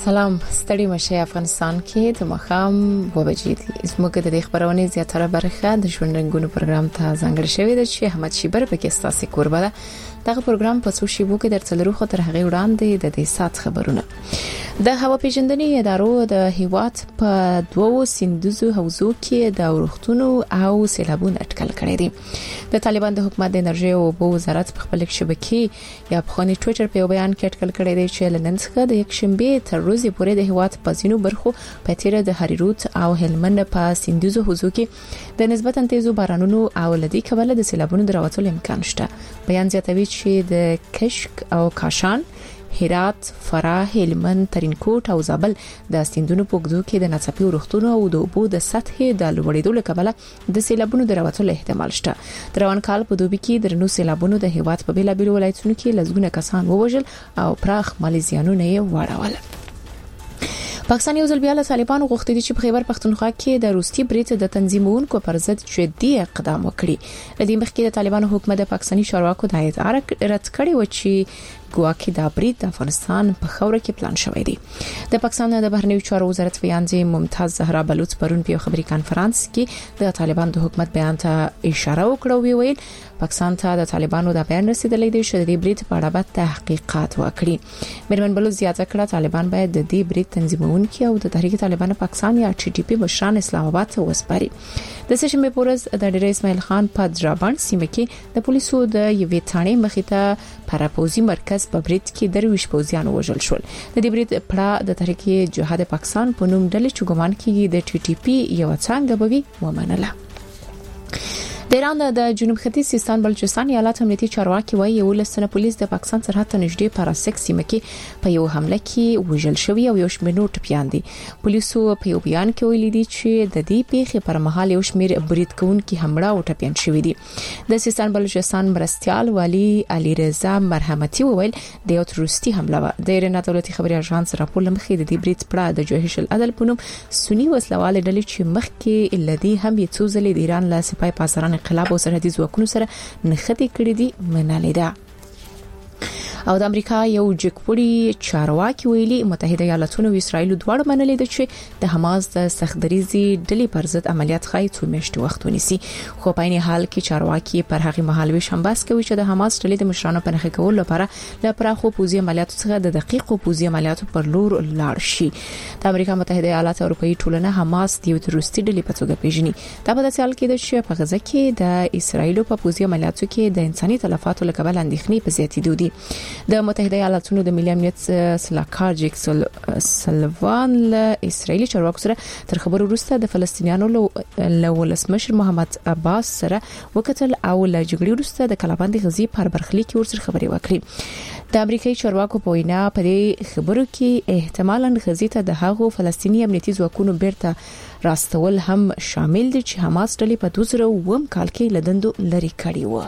سلام ستړي مشه افغانستان کې د مخام وبجې دي زموږ د خبرونه زیاتره برخه د ژوند رنگونو پروګرام ته ځانګړی شوی دی چې احمد شیبر پکې ستاسو کوربه ده. دغه پروګرام په څو شیبو کې درڅلرو خو تر هغه وړاندې د دې سات خبرونه د هوا پیژندنې ادارو د هیواد په دوو سیندزو حوزو کې د ورختونو او سیلابونو اټکل کړی دی. د طالبان د حکومت د انرژي او اوبو وزارت په خپل شبکې یا په خوني ټوئیټر په بیان کې اټکل کړی دی چې لنن څخه د یک شنبه تر ورځې پورې د هیواد په ځینو برخو په تیره د هریروت او هلمند په سیندزو حوزو کې د نسبتا تیزو بارانونو او لدی کبله د سیلابونو دروازو امکان شته. بیان زیاتوي چې د کشک او کاشان، هرات، فراه، هلمند، ترینکوټ او زابل د سیندونو په وګړو کې د ناڅاپي ورښتونو او د اوبو د سطحې د لوړېدو لپاره د سیلابونو دروازو احتمال شته. د روان کال په دوبي کې درنو سیلابونو د هیواد په بیلابیلو ولایتونو کې لزګونه کسان ووژل او پراخ مالي زیانونه یې واړول. پاکستان یو ځل بیا له طالبانو غوښتي دي چې په خیبر پختونخوا کې د روسي بریټ د تنظیمونکو پر ضد جدي اقدام وکړي. لدې مخکې د طالبانو حکومت د پاکستاني چارواکو د ادارې رد کړی و چې ګواکې د بریټ د افغانستان په خوره کې پلان شوی دی. د پاکستان د بهرنیو چارو وزارت ویاندې ممتاز زهرا بلوچ پرون په خبري کانفرنس کې د طالبان د حکومت بیان ته اشاره وکړه او ویل پاکستان ته د طالبانو د بیان رسیدلې دی چې د بریټ په اړه به تحقیقات وکړي. میرمن بلوچ زیاته کړه طالبان باید د دې بریټ تنظیمونکو او د تحریک طالبان پاکستان یا ټي ټي پی مشران اسلام آباد ته وسپاري. د سشنبه پورز د ډیر اسماعیل خان په درابان سیمه کې د پولیسو د یوې ثانې مخې ته پراپوزي مرکز په بریټ کې درویش پوزیان وژل شول. د دې بریټ پړه د تحریک جهاد پاکستان په نوم ډلې چې ګومان کیږي د ټي ټي پی یو څنګه بوي ومنله. د ایران د جنوب ختیځ سیستان بلوچستان ایالت امنیتي چارواکي وایي یو لسنه پولیس د پاکستان سرحد ته نږدې پاراسک سیمه کې په یو حمله کې وژل شوی او یو شمېر نور ټپیان دي. پولیسو په یو بیان کې ویلي دي چې د دې پیښې پر مهال یو شمېر بریټ کوونکي حمله او ټپیان شوی دي. د سیستان بلوچستان مرستيال والی علي رضا مرحمتي وویل د یو تروریستي حمله و. د ایران دولتي خبري اژانس راپور لمخې د دې بریټ پړه د جوهش العدل په نوم سنی وسلواله ډلې چې مخکې الذي هم یې څو ځلې د ایران له سپای پاسران انقلاب او سرحدي ځواکونو سره نښتې کړې دي منلې ده. او د امریکا یو جګپوړي چارواکي ویلي متحده ایالاتونو او اسرایل دواړه منلې دي چې د حماس د سختدریزي ډلې پر ضد عملیات خای څو میاشتې وخت ونیسي. خو په عین حال کې چارواکي پر هغه مهال وی شنباس کوي چې د حماس ډلې د مشرانو په نخښه کول لپاره د پراخو پوزي عملیاتو څخه د دقیقو پوزي عملیاتو پر لور لاړ شي. د امریکا متحده ایالات او اروپאי ټولنه حماس د تروریستي ډلې په توګه پیژني. دا په داسې حال کې ده چې په غزه کې د اسرایل په پوزي عملیاتو کې د انساني تلفاتو لکبل اندېښنې په زیاتېدو دي. د متحده ایالاتونو د ملي امنیت سلاکار جیک سلوان له اسرایلی چارواکو سره تر خبرو وروسته د فلسطینیانو له ولسمشر محمد عباس سره وکتل او له جګړې وروسته د کلابند غزي پر برخلیک ورسره خبري وکړي. د امریکایي چارواکو په وینا په دې خبرو کې احتمالاً غزي ته د هغو فلسطینی امنیتي ځواکونو بیرته راستول هم شامل دي چې حماس ډلې په 2009 کال کې لدندو لري کړی و.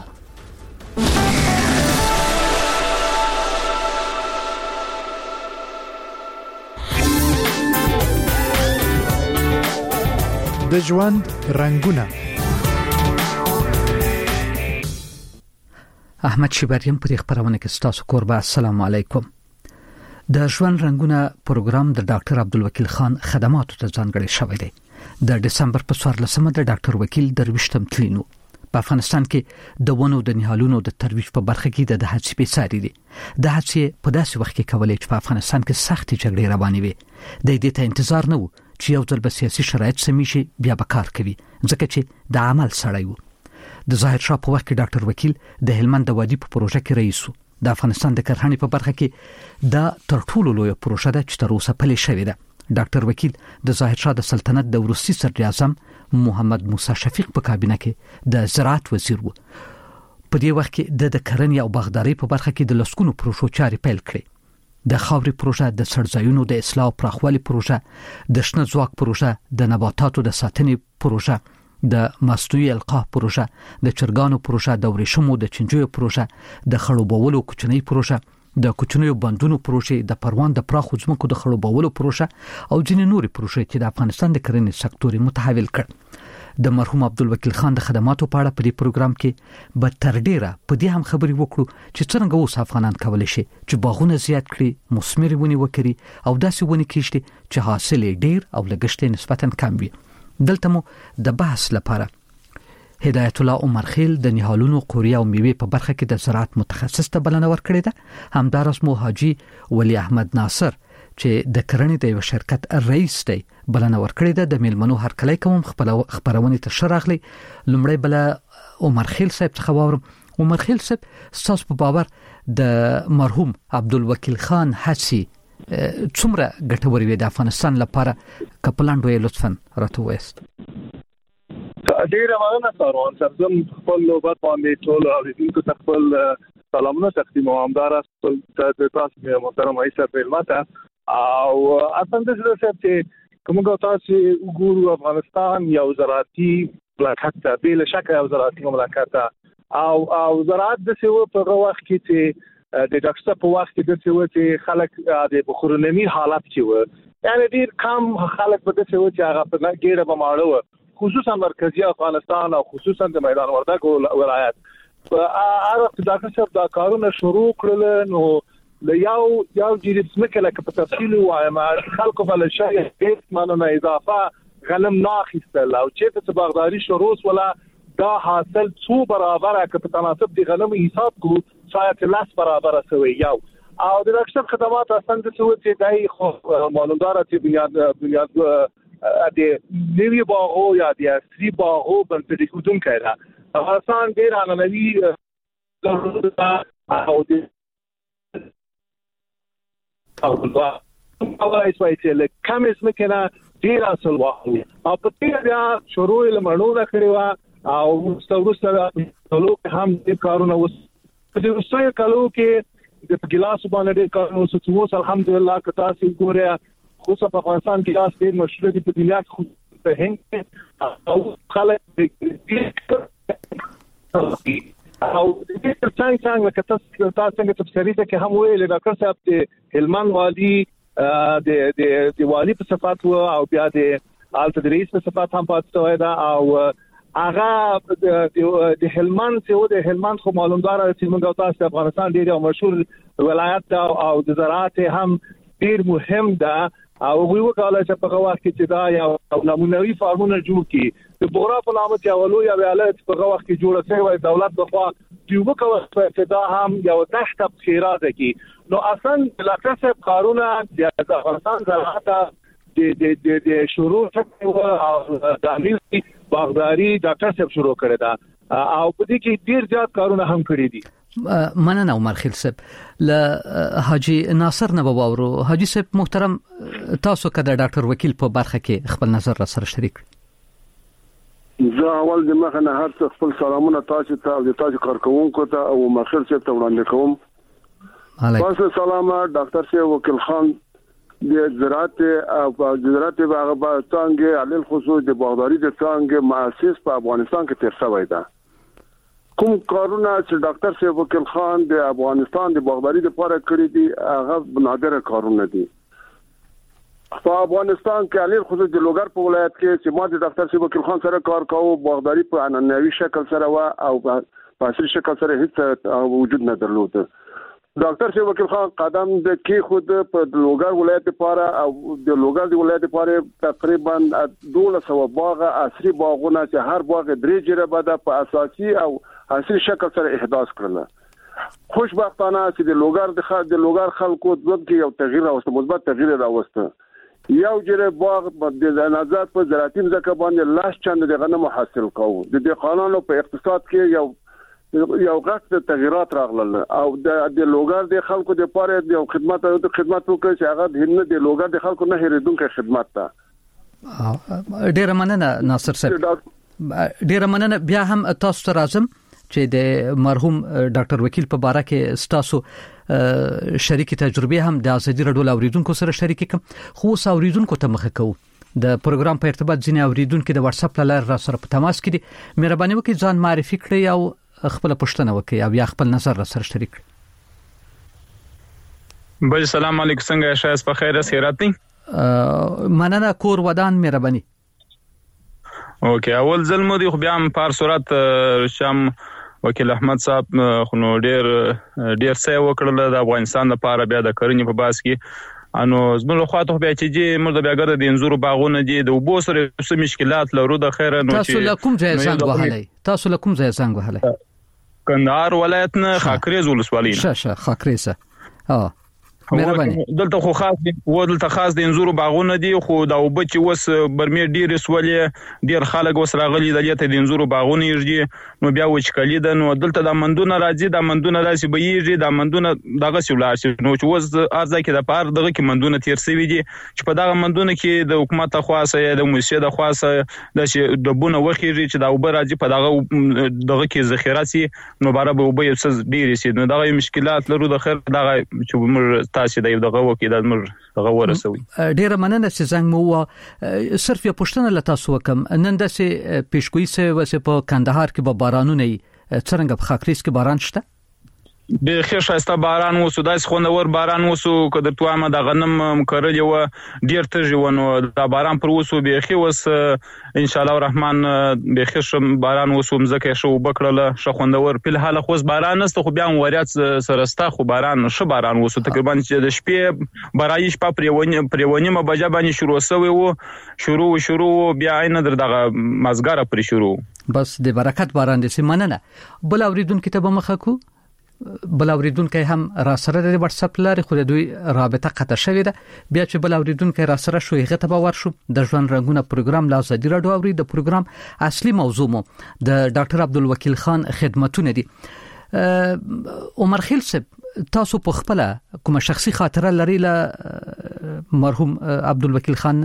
د ژوند رنگونه. احمد شیبریم په خبرونه کې ستاسو کوربه. السلام علیکم. د ژوند رنگونه پروګرام د ډاکټر عبدالوکیل خان خدماتو ته ځانګړی شوی دی. د دسمبر په 14مه د ډاکټر وکیل درویشتم تلینو په افغانستان کې د ونو د نهالونو د ترویج په برخه کې د هڅې په ساري دي. د هڅې په داسې وخت کې کولای چې په افغانستان کې سختې جګړې روانې وي. د دې ته انتظار نه و چې یو ځل به سیاسي شرایط سمې شي بیا به کار کوي ځکه چې د عمل سړی وو. د ظاهر شاه په وخت کې ډاکټر وکیل د هلمند د وادي په پروژه کې رئیس وو. د افغانستان د کرهڼې په برخه کې دا تر ټولو لوی پروژه ده چې تر اوسه پلي شوې ده. ډاکټر وکیل د ظاهر شاه د سلطنت د وروستي صدر اعظم محمد موسی شفیق په کابینه کې د زراعت وزیر وو. په دې وخت کې د کرنې او باغداري په برخه کې د لسکونو پروژو چارې پیل کړې. د خاوري پروژه، د سړځایونو د اصلاح او پراخوالي پروژه، د شنه ځواک پروژه، د نباتاتو د ساتنې پروژه، د مصنوعي القاح پروژه، د چرګانو پروژه، د ورېښمو د چنجیو پروژه، د خړوبولو کوچنۍ پروژه، د کوچنیو بندونو پروژه، د پروان د پراخو ځمکو د خړوبولو پروژه او ځینې نورې پروژې چې د افغانستان د کرنې سکتور متحول کړ. د مرحوم عبدالوکیل خان د خدماتو په اړه په دې پروګرام کې به تر ډیره په دې هم خبرې وکړو چې څنګه اوس افغانان کولای شي چې باغونه زیات کړي، مثمر ونې وکړي او داسې ونې کېږي چې حاصل ډیر او لګښت نسبتاً کم وي. دلته مو د بحث لپاره هدایت الله عمر خیل د نهالونو قوریه او میوه په برخه کې د زراعت متخصص ته بلنه ورکړې ده. همدارس مو حاجی ولی احمد ناصر چې د کرنې د یو شرکت رئیس دی بلنه ورکړې ده. د میلمنو هرکلی کوم خبرونه ته شراغلي. لومړی بل عمر خیل صاحب څخه واورم. عمر خیل صاحب، تاسو په باور د مرحوم عبدالوکیل خان هڅې څومره ګټورې وي د افغانستان لپاره؟ کپلان دوی لطفاً راته وایست. ډیره مننه ساروان صاحب. زم خپل نوبت باندې ټول اوریدونکو ته خپل سلامونه تقدیموم. تاسو محترم ایسا پیلماته او اصلا د څه چې کومه تاسو وګورو افغانستان یو زراعتي مملکت دی، بل شک یو زراعتي مملکت او زراعت د څه په وخت کې چې د ډاکټر په وخت کې د څه چې خلک د بخورنمي حالت کې و، یعنی ډیر کم خلک په څه چې هغه په ګډه بماړو، خصوصا مرکزی افغانستان او خصوصا د میدان وردګ ولایت. هغه ډاکټر صاحب دا کارونه شروع کړل نو یو جریب سمکه لکه په تفصیل وایم خلکو بل شي هیڅ مانه اضافه غنم ناخیستل او چې په باغداري شروع ولا دا حاصل 2 برابر که په تناسب دي غنم حساب کو شاید 10 برابر سوی یو او د ډاکټر خدمات اصلا د څه چې دای خو معلومدار چې بنیاد د نوی باغو یا د اصلي باغو بنسټ کوم کړه. افغانستان ډیر انانوي او د او چې له کم اسمه کنه ډیر اصل واخلي او په دې بیا شروع لمنونه کړی و او ورسره ټولو هم دې کارونه وس په دې وسایل کالو کې د ګلاس باندې ډیر کارونه وس الحمدلله که تاسو ګورئ خصوصا په افغانستان کې ګلاس ډیر مشهور دي په دنیا کې په هند او خلک او د څنګه که تاسو څنګه تفسیری ته کې هم ویل ډاکټر صاحب د هلمند والی د والی په صفات او بیا د آلت دریس په صفات هم پاتې دا او هغه د هلمند خو معلومدار چې موږ تاسو افغانستان ډیر مشهور ولایت او د زراعت هم ډیر مهم ده او ویو کاله چې په وخت کې چې دا یو نمونوي فارمونه جوړ کی د بغرا په نامه چې اولو یا ولایت په وخت کې جوړ شوی دولت د خوا دیوبه کوي چې دا هم یو تحت خیرات کی نو اصلا لکه قانون د افغانستان زراعت د شروع څخه او د امیر باغداري ډاکټر صاحب شروع کړی دا او په دې کې ډیر زیات کارونه هم کړی دي. مننه عمر خیل صاحب. ل حاجی ناصر نه باورو. حاجی صاحب محترم، تاسو کده ډاکټر وکیل په برخه کې خپل نظر را سره شریک. زه اول د مخه نه هر څه خپل سلامونه تاسو ته او تاسو کارکونکو ته او مخیر صاحب ته وړاندې کوم. تاسو سلام ډاکټر صاحب وکیل خان د زراعت او زراعت هغه څنګه علل خصوص د باغداري د څنګه مؤسس په افغانستان کې تر شوی دی. کوم کارونه چې ډاکټر صاحب وکیل خان د افغانستان د باغداري لپاره کړی دي هغه نادره کارونه دي. په افغانستان کې علل خصوص د لوګر په ولایت کې چې ما د ډاکټر صاحب وکیل خان سره کار کاوه، باغداري په انانوي شکل سره و او په اصلي شکل سره هیڅ وجود نه درلود. ډاکټر صاحب وکیل خان قدم د کې خود په لوګر ولایت لپاره او د لوګر ولایت لپاره تقریبا 1200 باغ اصلي باغونه چې هر باغ 3 جربه ده په اساسي او اصلي شکل سره احداث کړل. خوشبختانه چې د لوګر خلکو دغه یو تغییر راوست، مثبت تغییر راوست. یو جره باغ د نظر په زراعتي ځکه باندې لاس چند د غنم حاصل کوو. د قانونو په اقتصاد کې یو غټ تغیرات راغلل او د لوګر د خلکو د پاره د خدمات وکړي چې هغه د لوګر د خلکو نه هېریدونکو خدمات ته. ډیر مننه ناصر صاحب. ډیر مننه. بیا هم تاسو ته راځم چې د مرحوم ډاکټر وکیل په باره کې تاسو شریک تجربه هم د ازادي رادیو اوریدونکو سره شریک کوم. خو اوریدونکو ته مخه کوو د پروګرام په ارتباط ځینې اوریدونکو د واتس اپ لاره را سره په تماس کې دي. مهرباني وکړئ ځان معرفي کړئ او خپل پوښتنه وکړئ او یا خپل نظر را سره شریک کړئ. بل سلام علیکم، څنګه شایست په خیر سیرات دي؟ مننه. کور ودان مهرباني. اوکې اول ځل مو دی خو بیا هم په صورت شام وکیل احمد صاحب خو نو ډیر څه وکړل د افغانستان لپاره بیا د کرنې په باس کې انو زموږ خواته بیا چې موږ بیا ګرځي د انزور باغونه دي د وبو سره څه مشکلات لرو د خیر نو چې تاسو لکم ځای څنګه وهلای کندهار ولایت نه خاکریز ولسوالۍ شه خاکریز مهرباني دلته خو خاص د انزور باغونه دي خو دا وبچ وس برمیر ډیر سولې ډیر خلک وس راغلي د انزور باغونه یږي نو بیا وچکلی ده نو دلته د مندونه راځي د مندونه راسي به یږي د مندونه دغه سولار شي نو چې وس ارزه کې د پار دغه کې مندونه تیر سوي دي چې په دغه مندونه کې د حکومت خاصه د موسسه د خاصه د بونه وخیږي چې دا وب راځي په دغه کې ذخیره سي نو بار به وب یو ډیر سي نو دغه مشکلات لرو د خیر دغه چې تاسو دغه وکي د دغه ورسوي ډیره مننه چې زنګ مو صرف یو پښتنه لته وکم نن د سه پیشګوئی سه وسه په کندهار کې به بارانونه څنګه په خاکریز کې باران شته به خیر شایسته باران وسو داس خوندور باران وسو کده توامه د غنم مکرل یو ډیر تجونه د باران پر وسو به خیر وس ان شاء الله الرحمن به خیر باران وسو مزکه شو بکړله شو خوندور په حال خو باران نست خو بیا وریات سرسته خو باران شو باران وسو تقریبا د شپې برایش په پریونی مباجه باندې شروع سوی وو شروع بیا عین در دغه مزګره پر شروع بس د برکت باران دې مننه بل اوریدون کتاب مخه کو بل اوریدونکو هم را سره د واتس اپ لاري خو د دوی رابطه قطع شوې ده بیا چې بل اوریدونکو را سره شو هغه ته باور شو د ژوند رنگونه پروګرام لا زدي راډیو اوري د پروګرام اصلي موضوع مو د ډاکټر عبدالوکیل خان خدمتونه دي عمر خیل صاحب تاسو په خپل کوم شخصي خاطره لري له مرحوم عبدالوکیل خان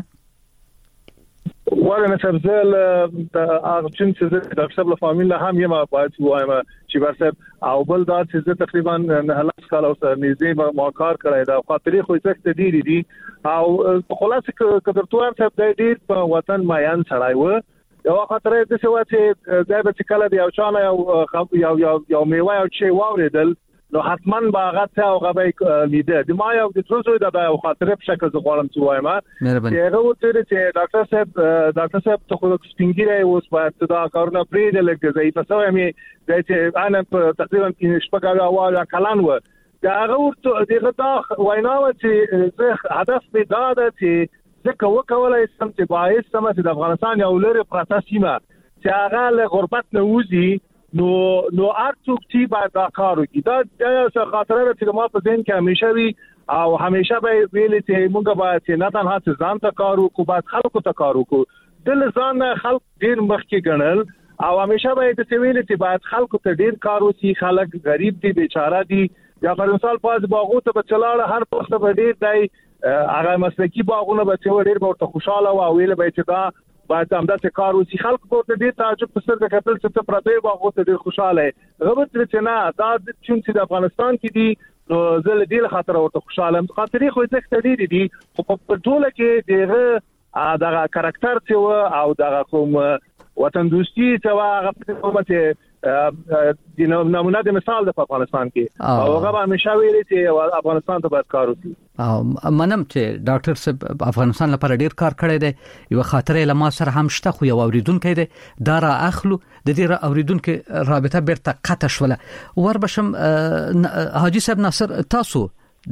وانا سبزل اغچن چې د ډاکټر له فامیل هم یم باید وایم چې ورسره او بل دا چې تقریبا نه لاس کال او نږدې ما کار کړی دا خاطرې خو څه دي او خلاص کډرتوار صاحب د دې په وطن ماین سړای و یو خاطرې د څه وته دا به کله دی او چانه یو میوه او چې واوریدل نو حتما باغه ته او غبې لیده د ما یو د تروزو د خاطرې په شکل غواړم چې وایم چې هغه وته چې ډاکټر صاحب ته خو سپینګیره اوس باید دا کارونه پرې د لګ ځای په سوې مې چې انا تقریبا کې شپږه اواله کلان و دا هغه ورته دغه دا ویناوه چې زه هدف می دا ده چې ځکه وکولای سم چې باید سم چې د افغانستان یو لري پروسیمه چې هغه له غربت نه وځي نو ارڅوک چې باید دا کار وکړي دا څه خاطره چې ما په ذهن کې همیشه وي او همیشه به ویل چې موږ باید نه تنها ځان ته کار وکړو باید خلکو ته کار وکړو د ځان خلک ډیر مخکې ګڼل او همیشه به د ویل چې باید خلکو ته ډیر کار وکړي خلک غریب دي بیچاره دي یا پر مثال پاز باغو ته بچلاړه هر پخته به ډیر دی هغه مسلکی باغونه به چې ډیر ورته خوشاله او ویل به چې دا باید هم دا چې کار وسی خلک کوته دي تعجب په سر د کتل چې پردې باغو ته ډیر خوشاله غوښت چې نه دا چې د افغانستان کې دي نو زل دې خاطر ورته خوشاله خاطرې خو ځکه دي خو په ټوله کې دغه کاراکټر چې او دغه کوم وطن دوستي چې هغه حکومت د نمونه د مثال د افغانستان کې او هغه همیشه ویلي چې افغانستان ته باید کار وکړي او منم چې ډاکټر صاحب افغانستان لپاره ډیر کار کړی دی یو خاطره لمه سره هم شته خو یو اوریدونکو دی دا را اخلو د دې اوریدونکو رابطه بیرته قطع شوله وربشم حاجی صاحب ناصر تاسو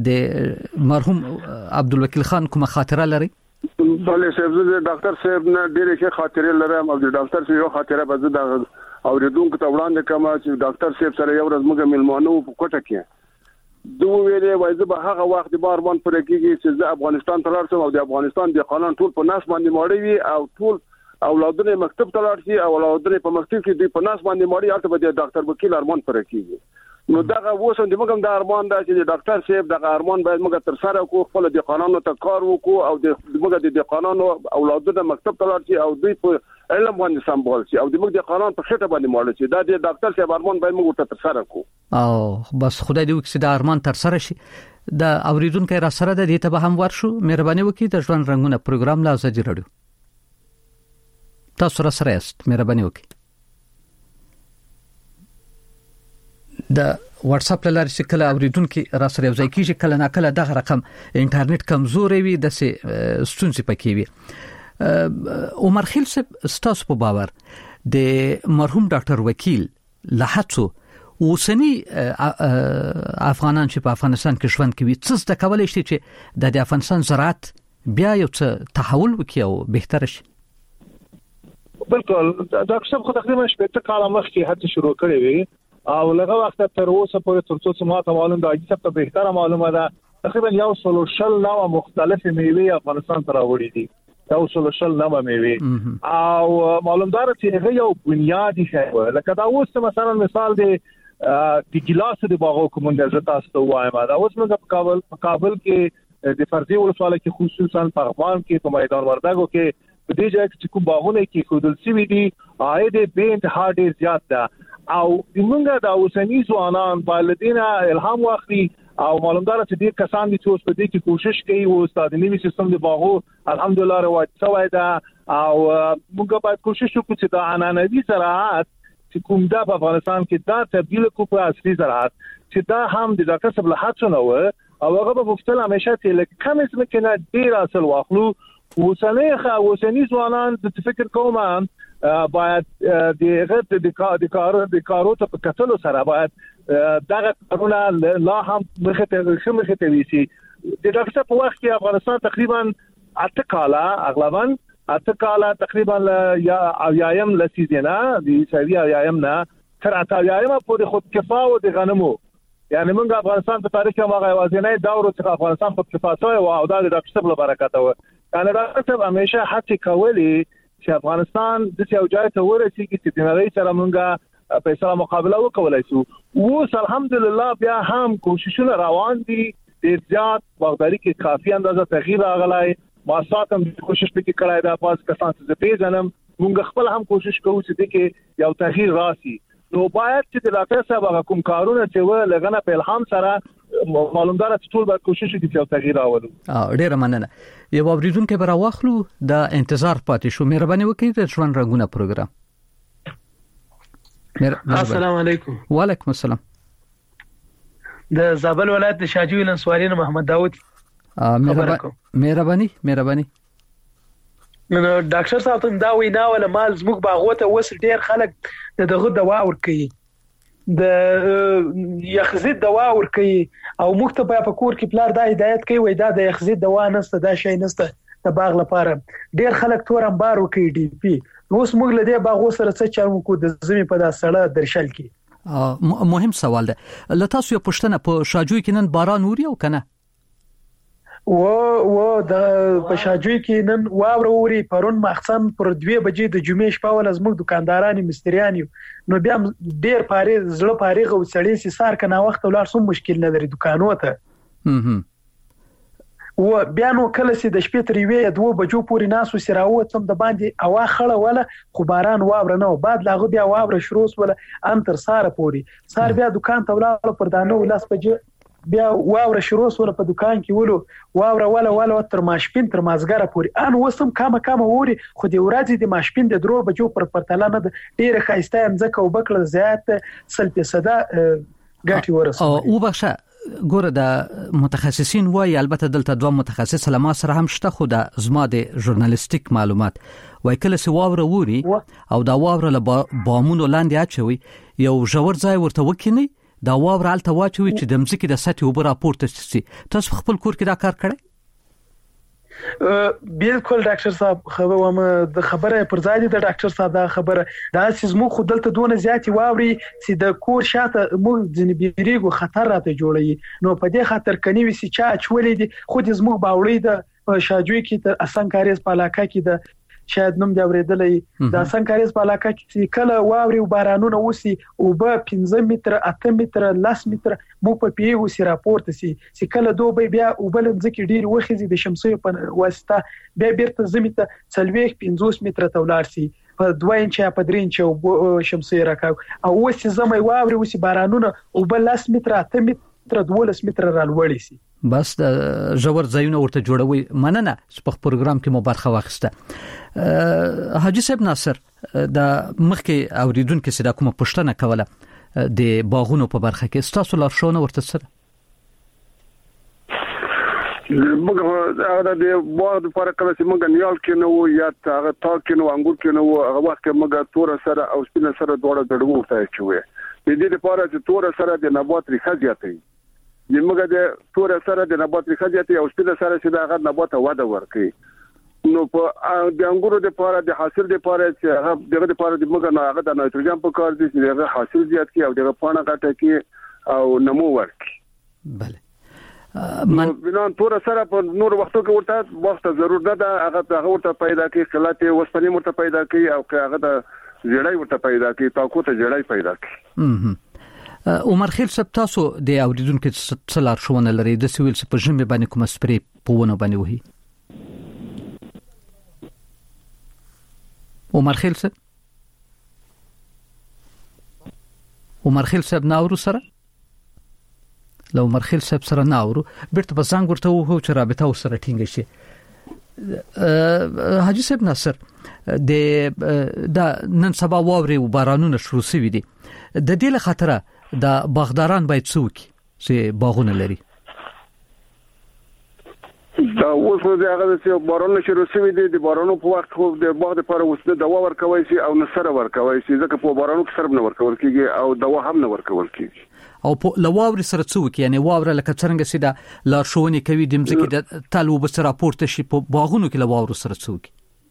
د مرحوم عبدالوکیل خان کومه خاطره لري بله صاحب زه ډاکټر صاحب نه ډېرې ښه خاطرې لرم او د ډاکټر صاحب یو خاطره به زه د اوریدونکو ته وړاندې کوم چې ډاکټر صاحب سره یو ورځ موږ مېلمانه وو په کوټه کې دوی ویلې وای زه به هغه وخت بار پر کېږي چې زه افغانستان ته لاړ شم او د افغانستان د قانون ټول په ناس باندې ماړی وي او ټول اولادونه مکتب ته لاړ شي او اولادونه په مکتب کې دوی په ناس باندې ماړی البته به د ډاکټر وکیل ارمان پر کېږي نو دغه وسم د موږ د ارمان دا چې د ډاکټر صاحب دغه ارمان باید موږ تر سره کو خپل د قانون ته کار وکړو او د موږ د قانون اولادونه مکتب ته لاړ شي او دوی په علم باندې سمبال شي او د موږ د قانون په خټه باندې ماړل شي دا د ډاکټر صاحب ارمان باید موږ تر سره کو او بس خدای دې وکړي دا ارمان تر سره شي د اوریدونکو را سره د دې ته به هم ورشو مهرباني وکړئ د ژوند رنگونه پروګرام لا زدي راډیو تاسو را سره است مهرباني وکړئ د واتس اپ لاري چې کله اوریدونکو را سره یو ځای کیږي کله ناکله دغه رقم انټرنیټ کمزوري وي د ستونزې پکې وي عمر خیل صاحب ستاسو په باور د مرحوم ډاکټر وکیل لحظو اوسنی افغانان چې په افغانستان کې ژوند کوي څه د کولای شي چې د افغانستان زراعت بیا یو څه تحول وکړي او بهتر شي؟ بالکل ډاکټر صاحب خو تقریبا 8 کال مخکې هڅه شروع کړې وي او لږه وخت تر اوسه پورې تر څو ما ته معلوم ده چې څه بهتره معلومه ده تقریبا یو سولوشن نو مختلفې میوې افغانستان ته راوړي دي یو سولوشن نو میوې او معلومدار چې هغه یو بنیادی شی و لکه دا اوس مثلا مثال دی د ګلاس د باغو کوم د تاسو ته وایم دا اوس موږ په کابل کې د فرضي ولسوالۍ کې خصوصا په افغان کې په میدان وردګو کې په دې ځای کې کوم باغونه کې خودل سوي دي عاید به انتها ډیر زیات ده او موږ د اوسنی ځوانان بالدینه الهام واخلي او معلومدار چې ډیر کسان دي چې اوس په دې کې کوشش کوي او استاد نیمه سیستم د باغو الحمدلله رواج شوی ده او موږ باید کوشش وکړو چې د عنعنوي زراعت چې کوم د افغانستان کې دا تبدیل کو په اصلي زراعت چې دا هم د ډاکټر صاحب له هڅو نه و او هغه په مفتل همیشه چې لکه کم اسمه کې نه ډیر اصل واخلو اوسنی ځوانان د فکر کوم باید د کارو ته په کتلو سره باید دغه کارونه لا هم مخه ته ویسي د ډاکټر صاحب په وخت کې افغانستان تقریبا 8 کاله اغلبا 8 کاله تقریبا یا یم لسیزنا د سوي یایم نه تر اتایم په خود کفا او د غنمو یعنی موږ افغانستان په تاریخ کې هغه وازنې دور چې افغانستان په کفاتوي او د ډاکټر صاحب لپاره برکت و یعنی ډاکټر صاحب همیشه هڅه کوي چې افغانستان د یو ځای ته ورسیږي چې د نړۍ سره موږ په سره مقابله وکولای شو او الحمدلله بیا هم کوششونه روان دي ډیر زیات باغداري کې کافي اندازه تغییر راغلی ما ساتم کوشش وکړای کړای دا پاس کسان چې پیژنم موږ خپل هم کوشش کوو چې د کې یو تغییر راشي نو باید چې د ډاکټر صاحب کوم کارونه چې و لګنه په الهام سره معلومدار چې ټول باید کوشش وکړي چې تغییر راوړو. ډیره مننه. یو اوریدونکو به راوخلو د انتظار پاتې شو. مهرباني وکړئ د ژوند رنگونه پروګرام. السلام علیکم. وعلیکم السلام. د زابل ولایت د شاجوی لنسوارین محمد داوود. مهرباني. نو ډاکټر صاحب ته دا وینا ولا مال زموږ باغوته وس ډیر خلک دغه دوا ورکي د یخزید دوا ورکي او موږ ته په کور کې پلار دا هدایت کوي وای دا د یخزید دوا نسته دا شی نسته د باغ لپاره ډیر خلک تور انبار ورکي ډي پی اوس موږ له دې باغ سره څه چارو کو د زمي په داسړه درشل کې مهم سوال ده لتاسو یو پښتنه په شاجوی کې نن باران وری او کنه و د پښاجوي کې نن واوره ووري پرون مخصم پر 2 بجې د جمعې شپه ول زموږ دکانداران مستریان نو بیا ډیر پاره زړه پاره غو سړی سي سار کنه وخت ولر سم مشکل نه لري دکانو ته و بیا نو کله سي د شپې تر 2 بجو پورې ناسو سراو تم د باندې اوا خړه ولا خبران واوره نو بعد لاغه بیا واوره شروع ولا انتر ساره پوري سار بیا دکان ته ولاړ پر دانو لاس بجې بیا واوره شروع سره په دکان کې ولو واوره ولا تر ماشپین تر مازګره پوري ان وسم کامه ووري خو دی ورځي د ماشپین د درو بجو پر پرتلانه ډیره خایسته امزکه وبکل زیات سلپی صدا ګټي ورسو او بخښه ګوره د متخصصین وای البته دلته دوه متخصص لما سره هم شته خو د زما د ژورنالیستیک معلومات وای کله سی واوره ووري او دا واوره له بامونو لاندې اچوي یو ژور ځای ورته وکینی دا واوره الته واچوي چې د مځکې د سطح اوبه راپورته شي تاسو خپل کور کې دا کار کړی بالکل ډاکټر صاحب خبره د خبره پر ځای د ډاکټر صاحب دا خبره دا سیزمو خودلته دونه زیاتی واوري چې د کور شاته موږ ځنبيريګو خطر راته جوړي نو په دې خاطر کني وسی چا چولې دي خود زموږ باوړي د شاجوي کې تر اسان کاریز په علاقه کې د شاید نوم دی اوریدلې د سنکاریز په علاقه کې کله واوري او بارانونه وسی او به 15 متر 8 متر 10 متر مو په پیو سی راپورته سي کله دوه بیا او بل ځکه ډیر وخزي د شمسي په واسطه بیا بیرته زمیته 40-50 متر تولار سي په 2 انچه په 3 انچه شمسي راکاو او وسی زمي واوري وسی بارانونه او بل 10 متر 8 متر 12 متر رالوړي سي بس د ژور ځایونه ورته جوړوي مننه په پروګرام کې مو برخه واخیسته حاجی صاحب ناصر د مخکې اوریدونکو سره کومه پوښتنه کوله د باغونو په برخه کې تاسو لارښوونه ورته سره موږ هغه د بعد پر کله چې موږ نیال کې نو یا هغه تا کې نو انګور کې نو هغه وخت موږ تور سره او سپین سره دوړه ګډوو ته چوي د دې لپاره چې تور سره د نبات ریښه زیاتې موږ د تور سره د نبات ریښه زیاتې او سپین سره چې هغه نبات وده ورکړي نو په د انګورو د لپاره د حاصل د لپاره چې هغه دغه د لپاره د موږ نه هغه د نایتروجن په کار دي چې هغه حاصل زیات کړي او دغه پانه غټه کړي او نمو ورکړي. بله بنان تور سره په نور وختو کې ورته وخت ضرورت نه ده هغه ورته پیدا کوي خلات وسپنې ورته پیدا کوي او هغه د جړای ورته پیدا کوي تاکو ته جړای پیدا کوي. عمر خیل صاحب تاسو د اوریدونکو څلار شونه لري د سویل په جمع باندې کوم سپری په ونه باندې وهي عمر خیل صاحب ناورو سره لو عمر خیل صاحب سره ناورو بیرته په څنګه ورته وو چې رابطه سره ټینګ شي. حاجی صاحب ناصر د نن سبا واوري او بارانونه شروع شوي دي د دې له خاطره د باغداران باید څوک چې باغونه لري دا اوس نو هغه چې بارانونه شروع شوي دي د بارانو په وخت خو د باغ لپاره وسته دوا ورکوي شي او نسره ورکوي شي ځکه په بارانو کې سرب نه ورکول کیږي او دوا هم نه ورکول کیږي او په لواوري سره څوک یعنی واوره لکه څنګه چې دا لارښوونې کوي د مځکې د تلو بس راپورته شي په باغونو کې لواورو سره څوک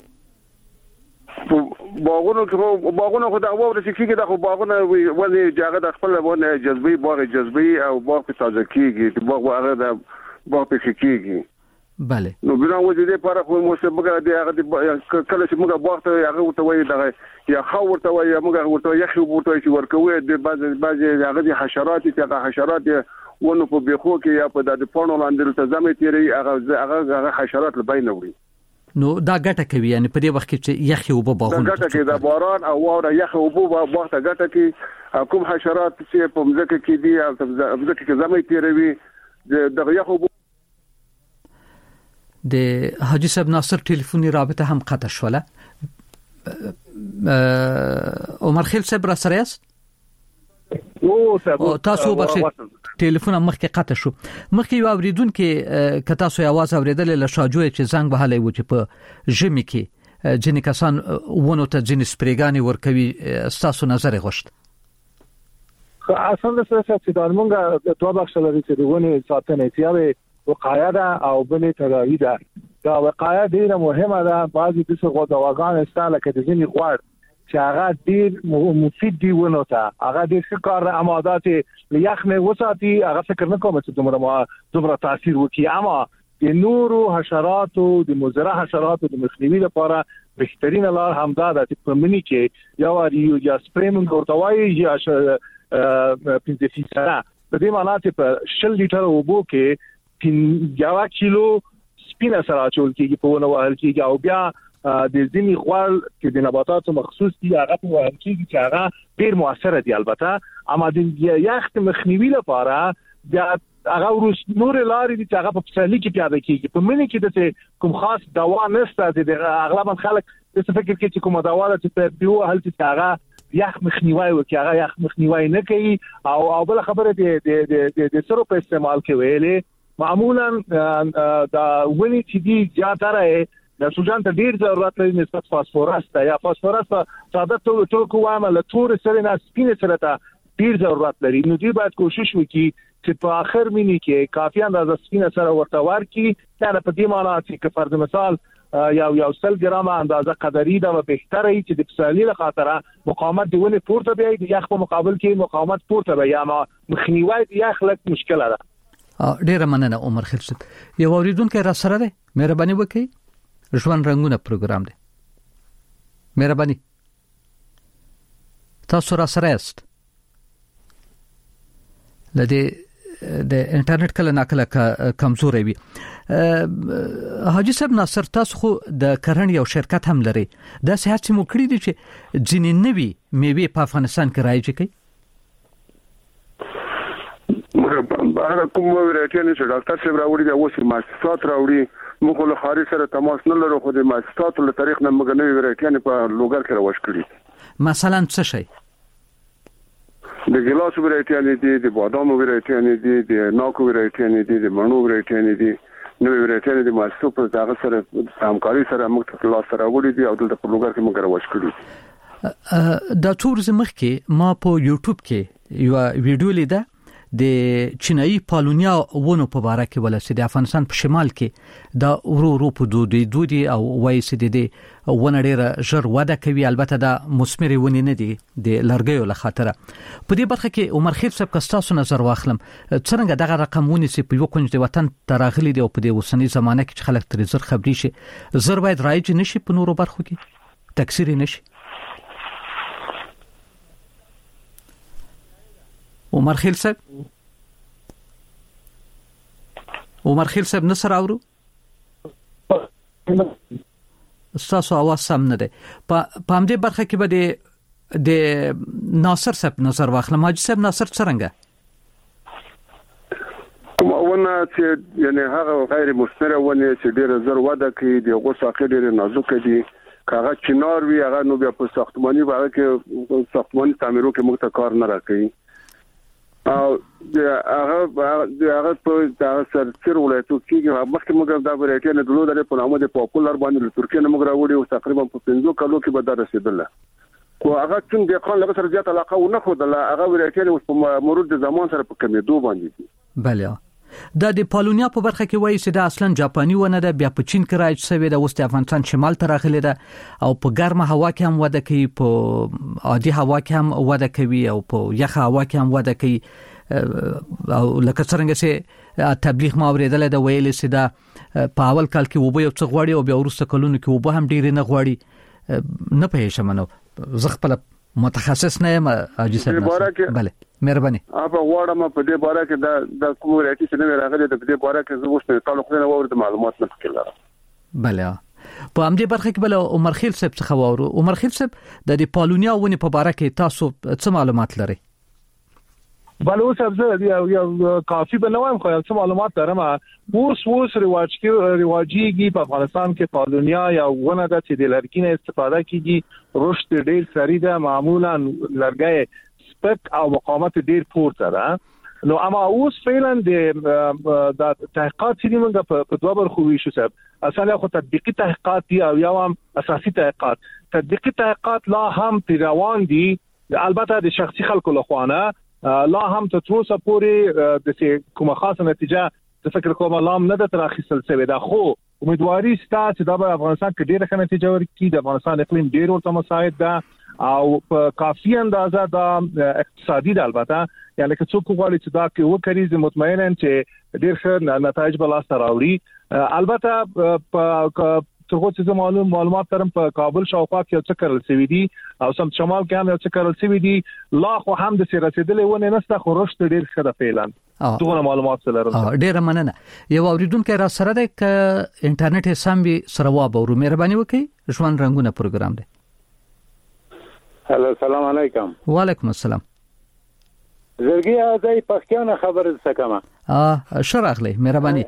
باغونو خو د واورې چې کېږي د باغونو ولې جګه د خپل ونه جذبي باغ جذبي او باغ په تازه کېږي د باغ هغه د باغ په کېږي. بله نو بنا وجه دې لپاره خو موږ د هغه کله چې موږ باغ ته هغه ورته وایي دغه یا خو ورته وایي موږ ورته یخي ورته چې ورکوي د بعضي هغه د حشرات چې هغه حشرات ونه په بيخو کې یا په د پونو لاندې ته ځمې تیری هغه حشرات لبین وړي نو دا ګټه کوي یعنی په دې وخت کې چې یخي وب باغونه ګټه کوي د باران او واوره یخي وب باغ ته ګټه کوي کوم حشرات چې په مځکه کې دي او په مځکه کې ځمې تیروي د یخي وب د حاجی صاحب ناصر ټلیفوني رابطه هم قطع شوله. عمر خیل صاحب را سره است او تاسو به ټلیفون مخکې قطع شو مخکې یو اوریدونکو ک تاسو आवाज اوریدل له شاجوی چې زنګ وهلې و چې په ژمي کې ځینې کسان ونه ته ځینې سپریګانی ورکوي تاسو نظر غوښت اصلا چې د موږ د دوه بخش لري چې ونه ساتنه تیارې وقایه ده او بلې تداوی ده. دا وقایه ډیره مهمه ده. بعضی د څه غوډواګان استاله کې د ځینې غوړ چې هغه ډیر مفید دی ونه ته هغه د ښکار امادات لیاخنه وساتي هغه فکر نه کوم چې دومره تاثیر وکړي اما د نورو حشراتو د مزرعه حشراتو د مخنیوي لپاره بهترین لار همدا ده چې په منی کې یا سپریمنګ ورتوي یا 50% په دې معنی چې په 10 لیټر اوبو کې 1 کیلو سپینه سره چول کېږي په ونه وهل کېږي او بیا د ځینې غوړ چې د نباتاتو مخصوص دي هغه په وهل کېږي چې هغه ډیر موثره دي البته اما د یخت مخنیوي لپاره بیا هغه نور لارې دي چې هغه په پسرلي کې پیاده کېږي په منی کې د کوم خاص دوا نشته چې اغلب خلک د فکر کې چې کوم دوا ده چې په بیو هل چې هغه یخ مخنیوي وکړي هغه یخ مخنیوي نه کوي او بل خبره د سرو په استعمال کې ویلې معمولا دا ونی چې دي زیاتره د سوجان ته ډیر ضرورت لري نسبت فاسفورس ته یا فاسفورس ساده ټول کومه له تور سره نه سپینه سره ته ډیر ضرورت لري نو دوی باید کوشش وکړي چې په اخر مینی کې کافي اندازه سپینه سره ورته ورکړي دا په دې معنی چې فرض مثال یو 100 ګرام اندازه قدرې دا به بهتره وي چې د پسالي له خاطره مقاومت دیونه پورته بیا د یخ په مقابل کې مقاومت پورته بیا مخنیوي د یخ لک مشکله ده. ډیره مننه عمر خیل صاحب. یو اوریدونکو را سره ده مهرباني وکړئ ژوند رنگونه پروګرام دی مهرباني تاسو را سره است لدی د انټرنیټ کله ناکله کمزوري وي. حاجی صاحب ناصر تاسو خو د کرن یو شرکت هم لري دا سهار چې مو کړی دي چې ځینې نوي میوه په افغانستان کې راځي کوي هغه کوم ورته نه چې ډاکټر صاحب راوړي دا اوس مؤسسات راوړي موږ له خارج سره تماس نه لرو خو د مؤسساتو له طریق نه موږ نوې ورته په لوګر کې راوښ کړی مثلا څه شي د ګلاس ورته نه دي د بادام ورته نه دي د ناکو ورته نه دي د مڼو ورته نه دي نو ورته د مؤسسو په ځای سره همکاري سره موږ ته لاس سره وړي دي او د پروګرام کې موږ راوښ کړی د ټورزم مخ کې ما په یوټیوب کې یو ویډیو لیده د چینایي پالونیا ونو په اړه کې ولسی د افغانستان په شمال کې د ورو په دودي او وایي چې د ونه ډیره ژر وده کوي البته د مثمر ونې نه دي د لرګیو له خاطر په دې برخه کې عمر خیل صاحب کستاسو نظر واخلم څنګه دغه رقم ونې چې په یو کونج د وطن تراغلي دی او په دې وسنی زمانه کې چې خلک تر زر خبري شي زر باید رایج نشي په نورو برخو کې تکثیر نشي عمر خیل صاحب نصر اورو تاسو आवाज سم نه ده په همدې برخه کې به د ناصر صاحب نظر واخلم حاجی صاحب ناصر څنګه کومونه چې یعنی هغه غیر مثمره ونه چې ډیره زر وده کوي د غوسه ډیره نازک دي کاغه چنار وی هغه نو بیا په ساختماني باندې کې ساختماني تعمیرو کې مخته کار نه راکړي او هغه په سرچر ولایتو کې مخکې موږ دا ورته نه دلو د په نامه د پاپولر باندې ترکیه نه موږ راوړي او تقریبا په 15 کلو کې به دا رسیدله خو هغه څنګه د قانون لپاره زیات علاقه و نه خوده هغه ورته په مرور د زمان سره په کمیدو باندې بله د پالونیا په برخه کې وایي چې د اصلا جاپاني ونه ده بیا په چین کې راځي سوي د وست افغانستان شمال ته راغلي ده او په ګرمه هوا کې هم وده کوي په عادي هوا کې هم وده کوي او په یخه هوا کې هم وده کوي او لکه څنګه چې تبلیغ ما اوریدل د ویل چې دا په اول کال کې وبو یو څه غوړي او بیا ورسته کلونو کې وبو هم ډیر نه غوړي نه پېښه منو زه خپل متخصص نه یم حاجی صاحب بله مهرباني هغه وړم په دې باره کې د کوم راټی چې نه راغلي د دې باره کې زه وښته تعلق نه ورته معلومات نه پکې بله په همدې برخه کې بل عمر خیل صاحب څخه وورو عمر خیل صاحب د پالونیا ونې په باره کې تاسو څه معلومات لرئ بل اوس یو کافي بنوایم خو څه معلومات لرم اوس رواجيږي په افغانستان کې پالونیا یا ونه د چې د لرګي نه استفاده کیږي رشد ډیر سریع ده معمولا لرګي سپک او مقاومت ډیر پورته ده نو اما اوس فعلا د تحقیقات چې موږ په دوه برخو ویشو صاحب اصله خو تطبیقي تحقیقات دي او یو هم اساسي تحقیقات تطبیقي تحقیقات لا هم روان دي البته د شخصي خلکو لخوانه لا هم ته تروسه پورې د کومه خاصه نتیجه د فکر کوم لام نه د تراخیصل سوي دا خو امیدواري ستاسو چې د افغانستان کې ډیره ښه نتیجه ورکړي د افغانستان اقلیم ډیر ورته مساعد ده او په کافي اندازه د اقتصادي د البته یعنی که څوک غواړي چې دا کې وکړي مطمئنا چې ډیر ښه نتایج بل لاس راوړي البته په ترغه چې معلومات ترم په کابل شاوخوا کې څه کړل سوي دي او سم شمال کې هم څه کړل سوي دي لا خو هم د رسیدلې ونه نسته خو رشد ډیر ښه ده فعلا ټول معلومات سره ډیر مننه یو اوریدونکو را سره د انټرنیټ سم وي سره وابورو مهرباني وکړئ ژوند رنگونه پروګرام دی هلو السلام علیکم وعلیکم السلام زرګي ازای پښتون خبر سکما شراغلی مهرباني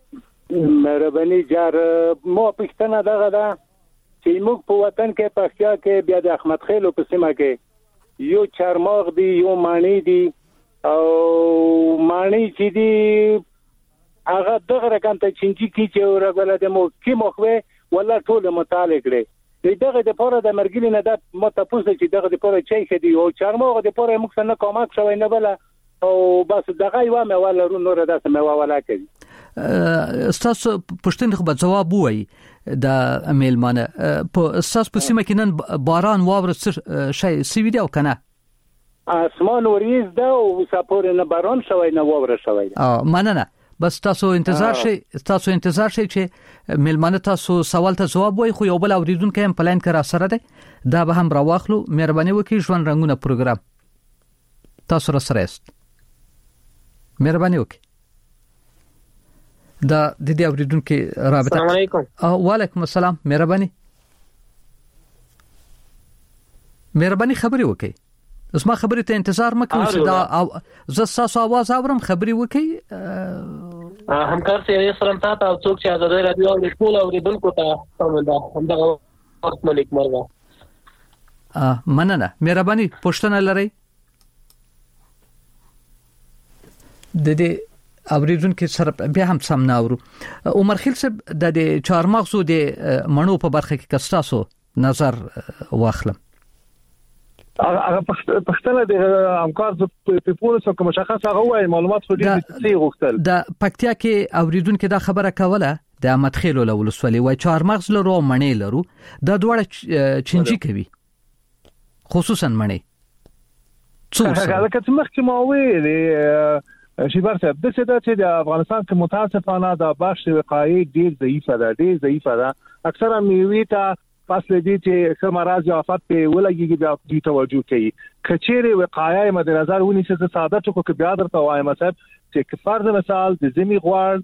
جار مو پښتنه دغه ده چې موږ په وطن کې پښتیا کې بیا د احمد خیلو په سیمه کې یو چارماغ دی یو مانی دی او مانی چې دی هغه دغه رقم ته چنجي کی چې ورغله د مو کې مخوي ولا ټول مطالعه کړي دغه د پوره د مرګلی نه د متفوز چې دغه د پوره چي خدي او چارماغ د پوره موږ څنګه کومک شوی نه بل او بس دغه یو مې ولا رو نور د سموا ولا کوي استاسو پښتون خو به جواب وای د میلمانه په استاس په سیمه کې نن باران واوره شي سوي دی او کنه اسمان وریز ده او سپور نه باران شوی نه واوره شوی مننه بس تاسو انتظار شي چې میلمانه تاسو سوال ته جواب وای خو یو بل اوریدونکو هم پلان کړه سره ده دا به هم راواخلو مهرباني وکړئ ژوند رنگونه پروګرام تاسو را سره است مهرباني وکړئ دا د دې اوریدونکو رابطه السلام علیکم وعلیکم السلام مهرباني خبري وکي اسما خبري ته انتظار مکو چې دا ز تاسو आवाज اورم خبري وکي همکار سره سلام تاسو او څوک چې آزاد رادیو او ټول اوریدونکو ته همدغه وخت ملک مرغه مننه مهرباني پښتنه لري د دې اوریدونکو سره بیا هم سم ناورو. عمر خیل صاحب د چهارمغزو د مڼو په برخه کې کستاسو نظر واخلم. هغه پښتنه د همکار په پولیسو کوم مشخص هغه وایي معلومات خو دې څه غوښتل. د پکتیا کې اوریدونکو دا خبره کوله د احمد خیل ولسوالۍ وای چهارمغز لرو مڼې لرو دا دواړه چنجي کوي خصوصا مڼې. هغه کته مخکې ما ویلې شي برسه د څه د افغانستان کې متاسفانه د بخش وقایع ډیر ضعیفه ده اکثرا میوې ته فاصله دي چې کوم راز یا آفات په ولګي بیا د توجه کوي کچېره وقایع مد نظر ونیسه ساده ټکو کې بیا درته وایم چې فرض مثال د زمي غوړ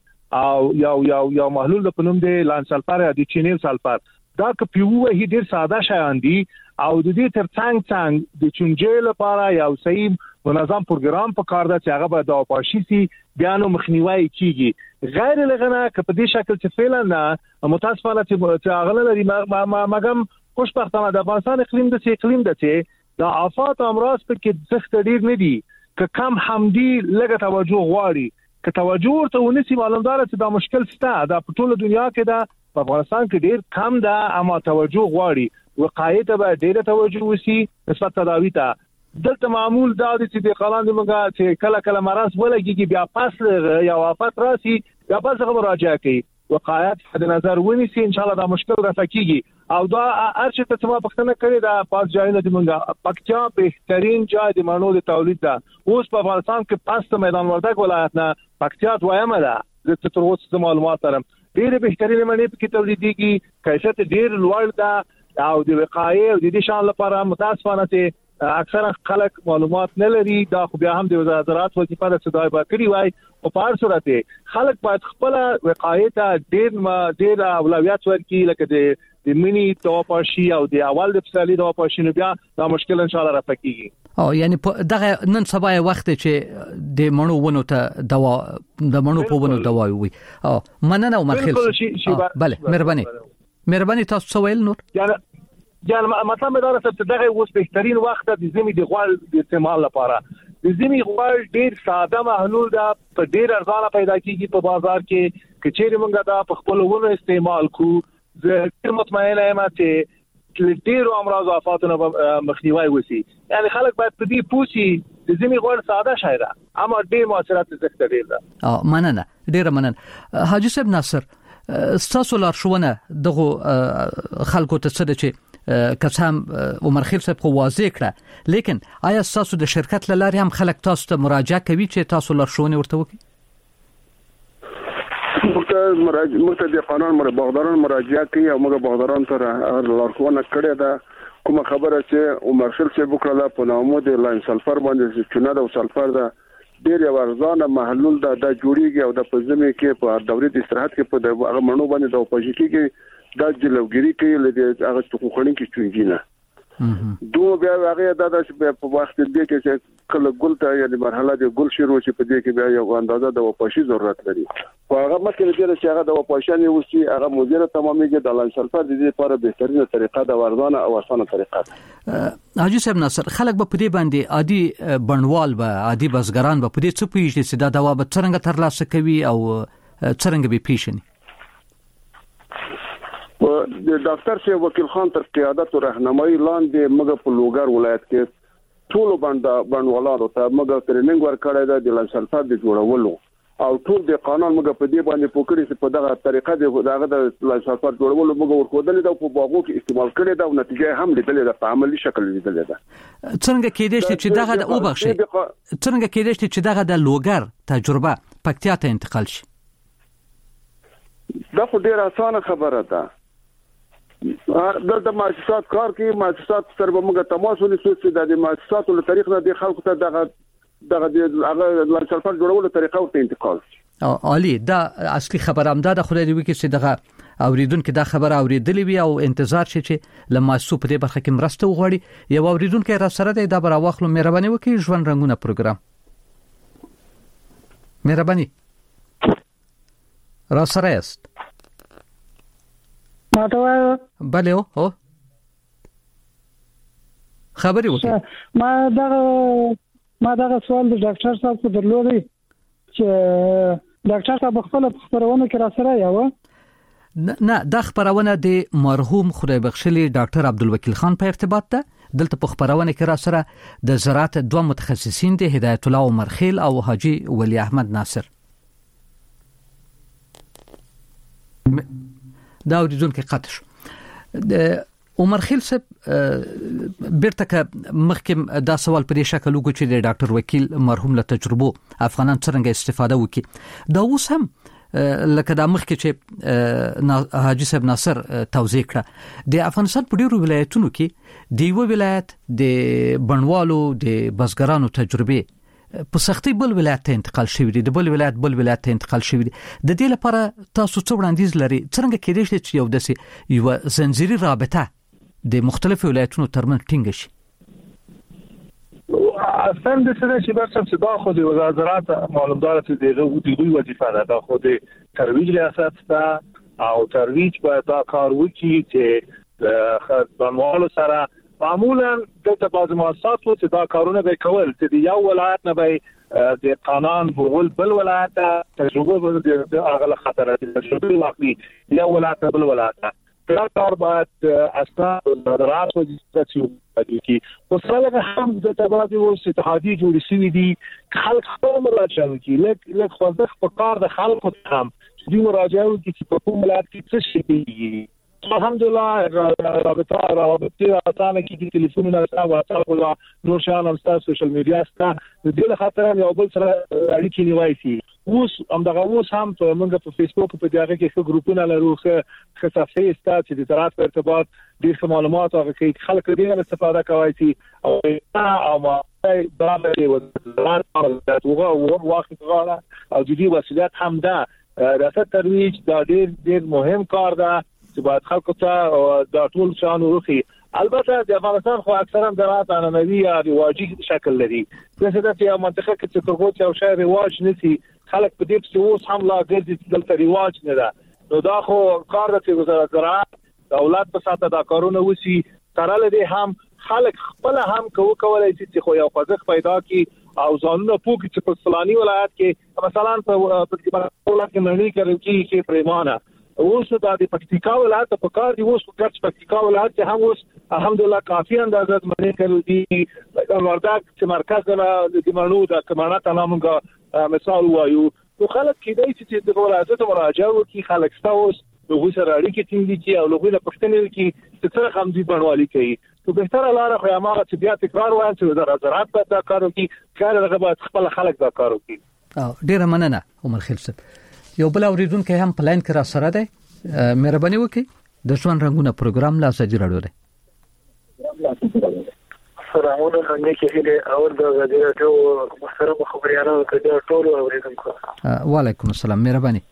او یو محلول په نوم دی لانسلفر یا د چینل سلفر دا که پیوه هی ډیر ساده شایان دي او د دې ترڅنګ د چونجې لپاره یو صحیح منظم پروګرام په کار ده چې هغه به د پاشي سي بیانو مخنیوي کیږي غیر لغنه که په دې شکل چې فعلا نه متاسفانه چې هغه لري مګم خوشبختانه د افغانستان اقلیم د د آفات امراض په کې سخت ډیر نه دي که کم حمدي لګه توجه غواړي که توجه ورته ونیسي معلومدار چې دا مشکل شته دا په ټوله دنیا کې دا په افغانستان کې ډیر کم ده اما توجه غواړي وقایع ته به ډیره توجه وشي نسبت تداوی ته دلته معمول دا چې د قانون د منګه چې کله مرض ولګي بیا پاس یا وفات راسي بیا پاس مراجعه کوي وقایعات په نظر ونیسي ان شاء الله دا مشکل رفع کیږي او دا ارشد ته ما پښتنه کړی دا پاس ځایونه د منګه پکتیا بهترین ځای د مڼو د تولید ده اوس په افغانستان کې پاس میدان وردګ ولایت نه پکتیا دویمه ده د تر اوسه معلومات لرم ډېر بهترین مڼې په کې تولیدېږي کیفیت ډېر لوړ ده او د وقایع او د دې شان لپاره متاسفانه چې اکثر خلک معلومات نه لري دا خو بیا هم د وزارت زراعت وظیفه ده چې دا به کړی وای او په هر صورت خلک باید خپل وقایع ته ډېر اولویت ورکړي لکه د منی توپاشي او د اول د فصلي توپاشي نو بیا دا مشکل ان شاء الله رفع کیږي. او یعنی دغه نن سبا وخت چې د مڼو ونو ته دوا د مڼو په ونو دوا وي او مننه عمر خیل. بله مهرباني تاسو سوال نور يعني مطلب دا چې دغه اوس بهترین وخت د زمي د غوړ د استعمال لپاره د زمي غوړ ډیر ساده محلول ده په ډیر ارزانه پیدا کیږي په بازار کې کچېره مونږه دا په خپل ونه استعمال کو زه مطمئنه یم چې ډیر امراض او آفاتونه مخنیوي وسی یعنی خلک باید په دې پوښي د زمي غوړ ساده شایره اما ډیر موثرات زیات ډیر ده. مننه ډیر مننه حاجی صاحب ناصر تاسو لارښوونه دغه خلکو ته څه چې کسام عمر خیل صاحب خو واضح کړه لیکن آیا تاسو د شرکت لاري هم خلک تاسو ته مراجعه کوي چې تاسو لارښوونه ورته وکړي؟ موږ د قانون باغداران مراجعه کوي او موږ باغداران ته لارښوونه کړې ده کوم خبره چې عمر خیل صاحب وکړه په نامو د لاین سلفر باندې چې چونه د سلفر ده ډیر ورزانه محلول ده د جوړیږي او د پزمه کې په دورې د استراحت کې په هغه مڼو باندې د پوجي کې دا جلوګری کوي لکه هغه څوخړین کې چونګینه دوه بیا هغه د په وخت دې کې چې کله ګل ته یعنی مرحله د ګل شروع شي په دې کې بیا یو اندازه د وپاشي ضرورت لري خو هغه مکه دې چې هغه د وپاشانه وسی هغه مدیره تمامېږي د لانسلفر د دې لپاره بهترینه طریقه د ورزانه او اسانه طریقه ده. حاجی صاحب ناصر خلک به په دې باندې عادي بڼوال به عادي بزګران به په دې څه پیښ چې دا دوا به څنګه ترلاسه کوي او څنګه به پیښني؟ د ډاکټر شیخ وکیل خان تر قیادت او راهنمایي لاندې موږ په لوګر ولایت کې ټول بڼوالانو ته موږ ټریننګ ورکړی دی د لانسلفر د جوړولو او ټول د قانون موږ په دې باندې پوکړی چې په دغه طریقه د لانسلفر جوړولو موږ ورکوډل دا په باغو کې استعمال کړی دا او نتیجه هم لیدلې ده په عملی شکل لیدلې ده. څنګه کېدای شي چې دغه د اوبخشي څنګه کېدای شي چې دغه د لوګر تجربه پکتیا ته انتقال شي؟ دا خو ډیره اسانه خبره ده. دلته مؤسسات کار کوي مؤسسات سره موږ تماس ونیسو چې د مؤسساتو له طریق نه د خلکو ته دغه هغه لانسلفر جوړولو طریقه ورته انتقال شي. عالی دا اصلي خبره هم ده خدای دې وکړي چې دغه اوریدونکو دا خبره اوریدلې وي او انتظار شي چې لماسو په دې برخه کې مرسته وغواړي. یو اوریدونکو را سره دی دا بر واخلو مهرباني وکړي ژوند رنگونه پروګرام مهرباني را سره است بله او خبري وکړه. ما دا سوال د ډاکټر صاحب ته درلودی چې ډاکټر صاحب خپل خبرونه کې را سره یو نه د خبرونه د مرحوم خدای بخښلي ډاکټر عبدالوکیل خان په ارتباط ده. دلته په خبرونه کې را سره د زراعت دوه متخصصین دي، هدایت الله عمر خیل او حاجی ولی احمد ناصر. دا اوریدونکو قطش عمر خیل صاحب بیرته مخکې دا سوال په دې شکل وکړي چې د ډاکټر وکیل مرحوم له تجربو افغانان څنګه استفاده وکړي. دا اوس هم لکه د مخکې چې حاجی صاحب ناصر توضیح کړه، د افغانستان په ډیرو ولایتونو کې د یو ولایت د بڼوالو د بزګرانو تجربه په سختي بل ولایت ته انتقال شوی دی، د بل ولایت ته انتقال شوی دی. د دې لپاره تاسو څه وړاندیز لري؟ څنګه کېدای شي چې یو زنجیري رابطه د مختلفو ولایتونو ترمنځ ټینګ شي؟ اصلا د څه چې بس دا خو د وزارت زراعت معلومدار چې د دوی وظیفه ده، دا خو د ترویج ریاست ته او ترویج په دا کار وکړي چې خدماتو سره معمولا د بعض مؤسساتو چې دا کارونه به کول چې د یو ولایت نه به د قانون بل ولایت تجربه د اغله خطر تجربه واقعي یو ولایت بل ولایت دا کار باید اساس زراعت وظیفه چې او سره هم د تبادل او اتحادیه جوړې شوې دي، خلک خپل مراجعه کوي، لکه خوځښت په کار د خلکو هم دې مراجعه کوي چې په کوم ولایت کې څه شي دي. الحمدلله رابطه اسانه کې ټلیفونونه او واتساپ او نور شان او سوشل میډیا سره د دې خاطر یو بل سره اړیکې نیوي شي. اوس هم په موږ په فیسبوک په دغه کې څو ګروپونه لرو چې صفحې ستاسو چې د زراعت په ارتباط ډېر معلومات او کې خلک دې استفاده کوي چې او ما دا به زراعت او واخد غاړه او د دې وسیلات هم ده ریاست ترویج دا ډېر مهم کار ده چې باید خلکو ته دا ټول شان ورخي. البته د افغانستان خو اکثرا زراعت عنعنوي یا رواجي شکل لري، څه د یو منطقه کې چې کوم یو شی رواج نسی خلک په دې څه اوس هم لا ګرځي دلته رواج نه ده. نو دا خو کار د وزارت زراعت دولت په ساته دا کارونه وسی سره لدی هم خلک خپل هم کولای شي چې خو یو خوځښت پیدا کی او ځانونه پوکي چې په فلاني ولایت کې مثلا په ولایت کې نړۍ کې پریمانه اوس د پکتیکا ولایت په کار دی، اوس په پکتیکا ولایت هم اوس الحمدلله کافي اندازه باندې کړو دي ورداک چې مرکز د منو د کمانات نامونګه مثال وایو. نو خلک کېدای چې د ولایت ته مراجعه وکړي، خلک ستاسو لغوي سره اړیکې ټینګ دي او لغوي له پښتنې کې چې څنګه هم دي بڼوالي کوي. نو بهتره لاره خو هغه چې بیا تکرار وایي چې د زراعت په دا کارو کې کار هغه باید خپل خلک دا کارو کوي. ډیره مننه عمر خیل صاحب. یو بل اوریدونکو هم پلاین کې را سره ده، مهرباني وکړئ د ژوند رنگونه پروګرام لا سجی راډیو ده. سلامونه څنګه کې اور د غږ راډیو محترم خبريالانو ته ټول اوریدونکو وعلیکم السلام، مهرباني.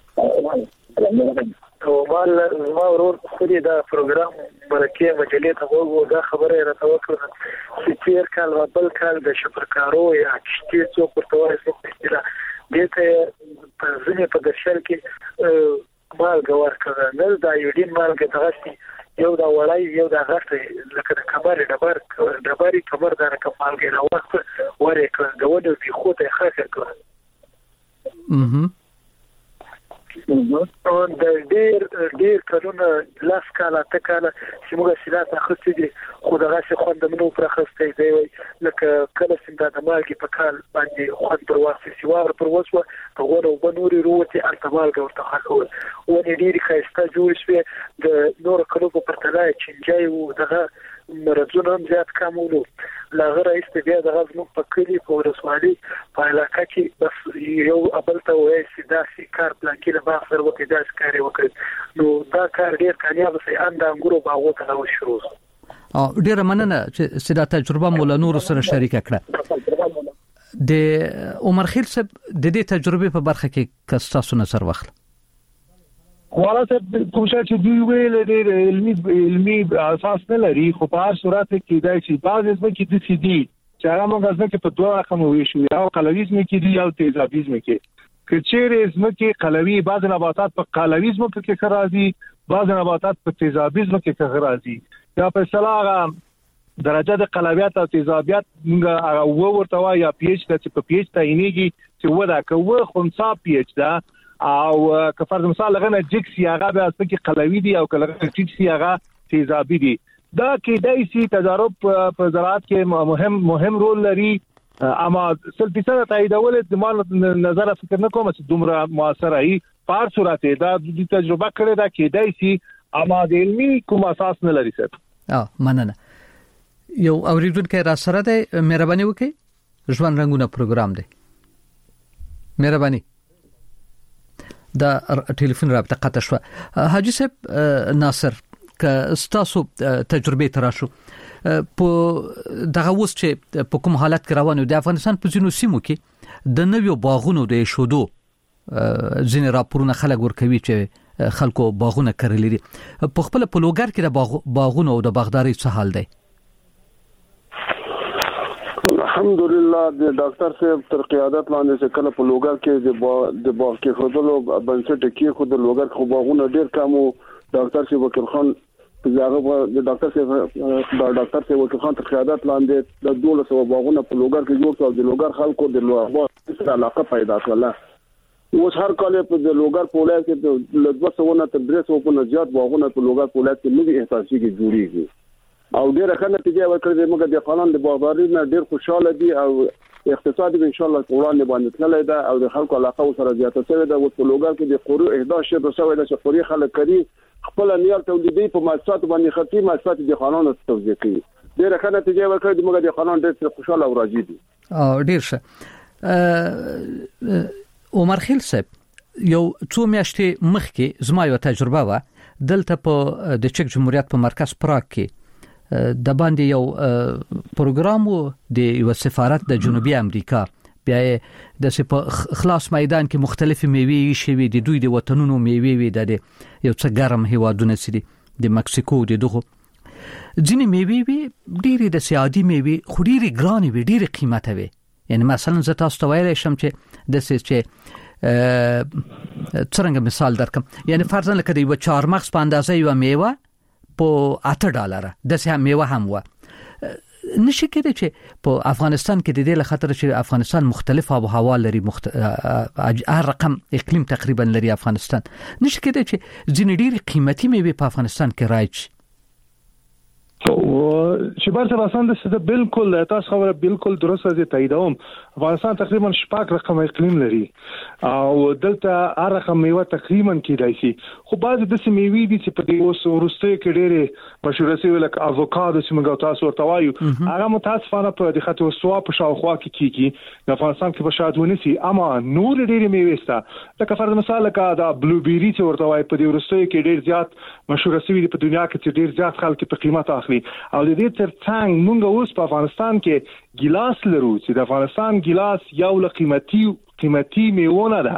او مال ما ورور خوري دا پروګرام برکه مجلې ته وګورو، دا خبره راته وکړه چې تیر کال او بل کال د شپرکارو یا کشتي څو پرتوای څه دته په ځینې په درشل کې مالګه ورکړه، نو دا یوډین مالګه تغشتي یو دا وړای یو دا غټه لکه د کمر ډبرې کمر دا رقم مالګه راوخت ورکړه د ودو په خوته خاصه کړه. او د ډیر کارونه لاس کاله تکاله چې موږ سیلات اخستې دي خو دغه څه خوندمنو پر اخستې دی لکه کله چې د مالګي په کال باندې خوند پر واسه سیوار پر وسو په غوړو بنوري روته ارتمالګ ورته خاکول او ډیر خاصه جوړ شوی د نور کلو په پرتلای چنجای وو دغه مرزونه زیات کمولو لاغه رئیس بیا د غزنو په کلی په رسوالي په علاقه کې بس یو ابلته وای سیدا سی کار پلان کې له بافر وکړي دا کار وکړي نو دا کار ډیر کامیاب سي اند انګورو باغو ته وشروع. او ډیر مننه چې سیدا تجربه مولا نور سره شریک کړه. د عمر خیل صاحب د دې تجربه په برخه کې کستاسو نظر واخله. خلاص کوم چې دوی ویل د علمي اساس نه لري، خو په هر صورت کې دا چې بعض ځکه د سي دي چې هغه موږ ځکه په دوه رقم ویشو یا قلویزم کې دي یا تیزابیزم کې کچېرې ځکه قلوي بعض نباتات په قلویزم کې راځي، بعض نباتات په تیزابیزم کې راځي. یا په اصطلاح درجه د قلویات او تیزابیت موږ هغه ورته وایي یا پی ایچ د په پی ایچ تعینېږي چې ودا کوه خنثا پی ایچ دا او که فرض مثال لغنه جکس هغه به اصل کې قلوی دي او کله جکس هغه تیزابي دي دا کې دایسي تجارب په زراعت کې مهم رول لري اما سلفیسه تاییدول د مان نظر فکر نه کوم چې دومره موثر ای په صورت دا د تجربه کړی دا کې دایسي اما د علمي کوم اساس نه لري څه مننه یو اوریدونکو را سره ده مهرباني وکړئ ژوند رنگونه پروګرام دی مهرباني دا ټلیفون رابطه قطع شو حاجی صاحب ناصر که ستاسو تجربه تراشو په دغه وس چې په کوم حالت کې روانو د افغانستان په ځینو سیمو کې د نویو باغونو د شودو ځینې راپورونه خلک ورکوي چې خلکو باغونه کرلي دي په خپل په لوګر کې د باغونو او د باغداري څه حال دی الحمدلله د ډاکټر صاحب تر قیادت لاندې چې کله په لوګر کې د باغ کې خودلو بنسټ کې خود لوګر خو باغونه ډیر کم او ډاکټر صاحب وکیل خان زغه د ډاکټر صاحب وکیل خان تر قیادت لاندې د 1200 باغونه په لوګر کې جوړ کړل د لوګر خلکو د لوګر سره علاقه پیدا کړه اوس هر کال په د لوګر په ولایت کې د 200 تر 300 په زیات باغونه په لوګر په ولایت کې نوي احساسي کې جوړیږي او ډیره ښه نتیجه ورکړې موږ د افغانان د باغداري نه ډیر خوشاله دي او اقتصادي ان شاء الله وړاندې باندې تللی ده او د خلکو علاقه سره زیاته شوې ده او په لوګر کې د قورو 11 شوې ده چې قوري خلک کوي خپل نیال تولیدي په مؤسسات باندې خطي مؤسسات د قانون توزیع کوي ډیره ښه نتیجه ورکړې موږ د قانون ډیر خوشاله او راضي دي ډیر ښه عمر خیل صاحب یو څو میاشتې مخکې زما یو تجربه و دلته په د چک جمهوریت په مرکز پراګ کې د باندې یو پروګرام د یو سفارت د جنوبي امریکا بیا د خلاص میدان کې مختلفي میوې شوي د دوی د وطنونو میوې وي د یو څه ګرم هیوادونه سي د مکسیکو د دغه ځینې میوې وي ډېری د سیادي میوې خو ډېری ګرانې وي ډېری قیمته وي یعنی مثلا زه تاسو ته ویلی شم چې د څنګه مثال درکم یعنی فرضاً لکه د یو چهارمغز په اندازه یو میوه په $8 د سه میوه هم و نشي کېدای چې په افغانستان کې د دې له خاطر چې افغانستان مختلف آب و هوا لري هر رقم اقلیم تقریبا لري افغانستان نشي کېدای چې ځینې ډېری قیمتي میوه په افغانستان کې رایج چې بار څه واسان د بالکل تاسو خبره بالکل درسته دي تاییدوم افغانستان تقریبا 6 رقم اقلیم لري او دلته هر رقم میوه تقریبا کېدای شي خو بعض د سیمې دي چې په دې اوس ورسته کې ډېرې مشهور شي لکه افوکادو چې موږ تاسو ورته وایو هغه متاسفانه په د خطو سوا په شاوخوا کې کیږي د افغانستان کې په شاده ونی اما نور ډېرې میوه سته لکه فرض مثال لکه د بلوبيري چې ورته وایي په دې ورسته کې ډېر زیات مشهور شي په دنیا کې چې ډېر زیات خلک په قیمت اخلي او د دې ترڅنګ موږ اوس په افغانستان کې ګلاس لرو چې د افغانستان ګلاس یو له قیمتي میوه ده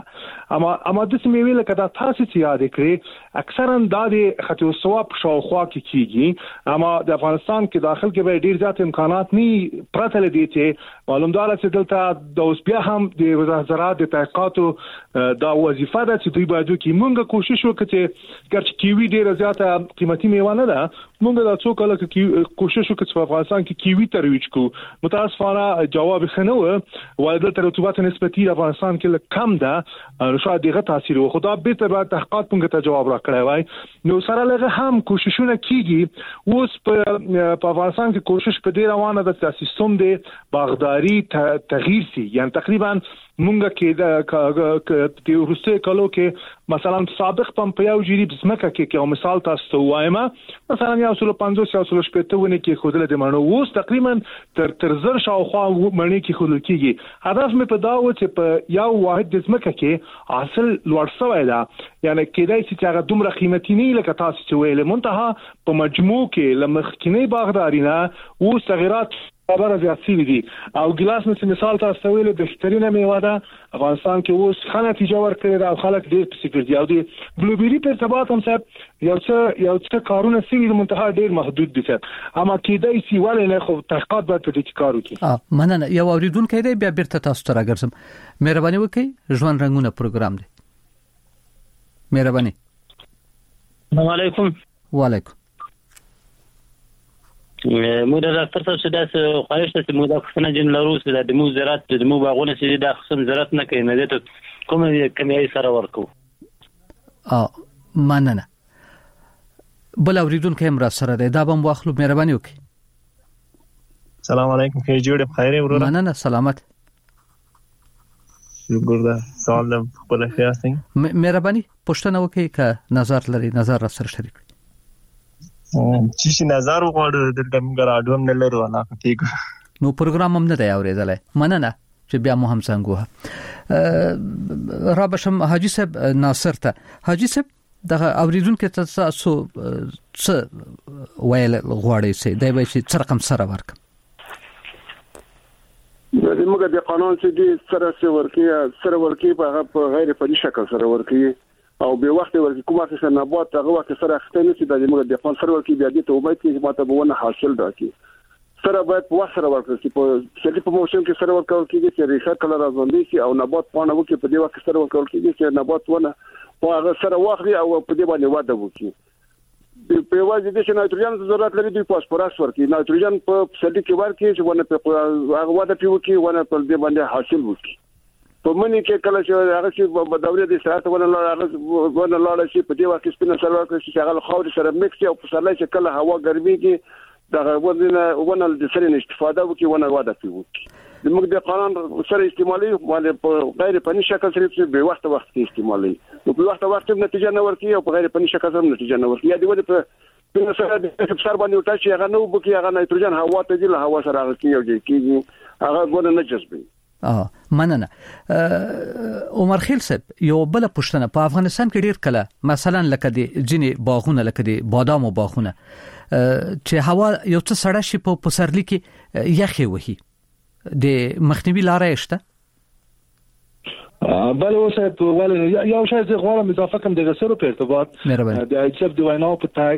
اما د سیمې لکه دا تاسو چې یاد کړئ اکثرا د خطو ثواب شاوخوا کې کیږي اما د افغانستان کې داخل کې به ډیر زیات امکانات نه پرته لدی چې معلومدار چې دلته د اوس بیا هم د وزارت زراعت د تحقیقاتو دا وظیفه ده چې دوی باید کې موږ کوشش وکړو چې ګرچې کیوي ډیر زیات قیمتي میوه نه ده موږ دا څو کله کې کوشش وکړو چې په افغانستان کې کیوي ترویج کو متاسفانه جواب خنه و ولې د رطوبت نسبتي افغانستان کې کم ده شاید دغه تاثیر و خدا به تر تحقیقات موږ ته جواب راکړی وای نو سره لږه هم کوششونه کیږي اوس په افغانستان کې کوشش په دې روانه ده چې سیستم د باغداري تغییر شي یعنی تقریبا مونږ کې د روسي کلو کې مثلا سابق په یو جریب زمکه کې یو مثال تاسو وایم مثلا یو 150 یا 170 ونه کې خودله د مانو اوس تقریبا تر زر شاوخوا مړنی کې خودل کېږي هدف مې په دا و چې په یو واحد د زمکه کې حاصل لوړ شوی دا یعنی کېدای چې هغه دومره قیمتي نه لکه تاسو چې ویل منتها په مجموع کې لمخکینی باغداري نه او تغیرات خبره زیاتې دي او ګلاس مثال تاسو ویل بهترینه میوه ده افغانستان کې اوس ښه نتیجه ورکړي او خلک ډېر پسې دي او د بلوبيري په ارتباط هم صاحب یو څه کارونه سوي د منتها ډېر محدود دي اما کېدای شي ولې نه خو تحقیقات باید په دې کار وکړي مننه یو اوریدونکو دی بیا بیرته تاسو ته راګرځم مهرباني وکړئ ژوند رنگونه پروګرام دی مهرباني السلام علیکم وعلیکم موږ د ډاکټر صاحب څخه د خواهش ته موږ د خصنه جن لرو چې د مو زراعت د مو باغونه چې د خصم زراعت نه کوي نه ته کوم کمیایي سره ورکو مننه. بل اوریدونکو هم را سره ده، دا بم واخلو، مهرباني وکړئ. سلام علیکم، کې جوړ بخیر ورور. مننه، سلامت. شکر ده. سوال د خپل خیال څنګه؟ مهرباني پوښتنه وکړئ که نظر لري، نظر را سره شریک کړئ. چې نظر وغواړو دلته موږ راډیو نه لرو علاقه تیګو نو پروګرام هم نه دی اوریدلای. مننه چې بیا مو هم څنګه را بشم حاجی صاحب ناصر ته. حاجی صاحب دغه اوریدونکو ته تاسو څه ویل غواړئ چې دای به چې څه رقم سره ورکم؟ موږ د قانون چې د سره ورکی په غیر فني شکل سره ورکی او به وخت ورکی کومه څه نبات هغه وخت سره اخته نه چې د موږ د قانون سره ورکی بیا د توبه کې ماته بونه حاصل راکې سره باید په وخت سره ورکړي په شدي په موسم کې سره ورکول کېږي چې ریښه کله راځوندي شي او نبات پانه وکړي په دې وخت سره ورکول کېږي چې نبات ونه په هغه سره واخلي او په دې باندې واده وکړي. په وجه د چې نایتروجن ضرورت لري د فاسفورس ورکړي، نایتروجن په شدي کې ورکړي چې ونه په هغه واده پیوکي ونه په دې باندې حاصل وکړي. په منی کې کله چې هغه چې په دورې د ساعت ونه لاړ شي په دې وخت کې سپینه سره ورکړي چې هغه خاور سره مکس او په سره چې کله هوا ګرميږي دا ونه د سره استفاده وکړي ونه واده پیوکي. د موږ د قانون سره استعمالي باندې په غیر فني شکل سره به وخت کې استعمالي نو په وخت نتیجه نه ورکړي او په غیر فني شکل سره نتیجه نه ورکړي. یا دی ونه په سره د سر باندې وټا شي هغه نو بکی هغه نایتروجن هوا ته دی له هوا سره هغه کیږي هغه ونه نه جذبي. مننه. عمر خیل صاحب یو بل پښتنه په افغانستان کې ډیر کله مثلا لکه د جنې باغونه لکه د بادامو باغونه چې هوا یو څه سړه شي په پسرلی کې یخي وهي د مخنیوي لارې شته؟ بله اوسه ول یا شاید غواړم اضافه کوم د غسرو په ارتباط د ایچف د ویناو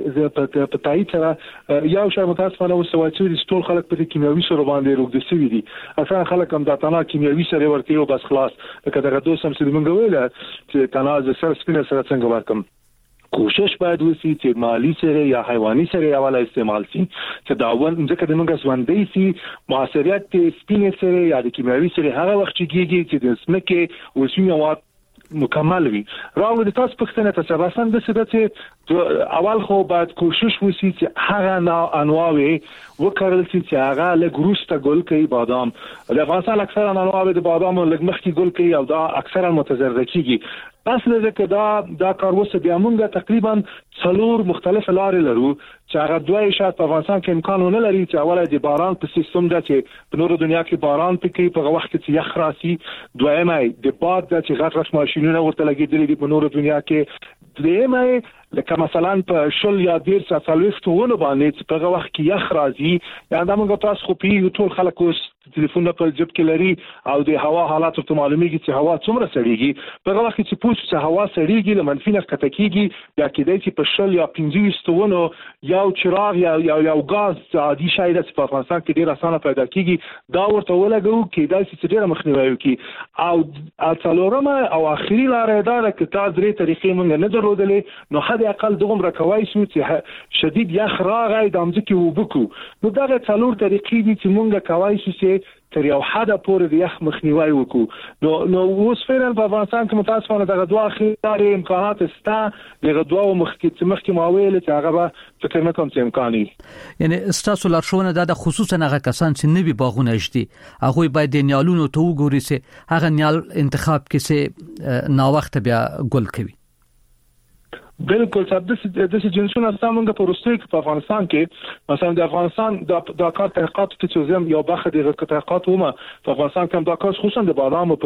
په تایید سره یا شاید متاسفانه وسوي چې ټول خلک په کیمیاوي سره باندې روغ دي دي اصلا خلک هم د تنا کیمیاوي سره ورته او بس خلاص لکه دغه دوسم چې موږ ویل چې تنا ز سر سپینه سره څنګه ورکم کوشش باید وسی چې مالی سره یا حیواني سره یا ولا استعمال شي چې داون ځکه د موږ ژوندۍ سي معاصریت سپینه سره یا د کیمیاوي سره هغه وخت کېږي چې د سمکه اوسمي مواد مکمل وي. راو د تاسو پښتنه ته باسن د څه چې اول خو باید کوشش وسی چې هغه انواوي وکړل چې هغه له ګروسته ګل کوي بادام د افغانستان اکثره انواوي د بادام له مخکې ګل کوي او دا اکثره متضرر کیږي. اصل ځکه دا کار وسه بیا موږ تقریبا 4 مختلف لارې لرو چې هغه دوی شاید په افغانستان کې امکان نه لري چې اوله د باران په سیستم د چې په نورو دنیا کې باران پکې په وخت کې یخ راسي، دویمه د باد د چې غټ ماشينونه ورته لګېدلې دي په نورو دنیا کې، درېمه لکه مثلا په شل یا ډیر ساتلوختونه باندې چې په وخت کې یخ راځي یا دا موږ تاسو خو په ټول خلک اوس ټلیفون په جیب کې لري او د هوا حالات ته معلومیږي چې هوا څومره سړیږي په وخت چې پوښتنه چې هوا سړیږي له منفي نه کتکیږي یا کېدای چې په شل یا 15 ستونو یو چراغ یا غاز عادي شاید چې په افغانستان کې ډیر اسانه پیدا کیږي دا ورته ولګو کېدای چې ډیر مخنیوي وکړي او څلورمه او اخیری لارې دا چې تاسو درې طریقې موږ نه درلودلې نو حد اقل دغه راکوي چې شدید یخ راغی د امځکه وبکو نو دا څلور طریقې دي چې موږ کوي چې تر یو حد پورې د یخ مخنیوي وکړو نو اوس فعلا په افغانستان کې متاسفانه دغه دوه اخیری امکانات شته دغه دوه مخکې ماویل چې هغه به فکر نه کوم چې امکاني یعنی استاسو لارښوونه د خصوصا هغه کسان چې نوی باغونه شدي هغه باید د نیالونو ته وګوري چې هغه نیال انتخاب کې نا وخت بیا ګل کوي. بالکل صاحب د جنسونو سمونګه په روسي کې په افغانستان کې مثلا د افغانستان د کار تحقیقات چې زم یو بخه د تحقیقات ومه په افغانستان کې د کار خصوصا د بادامو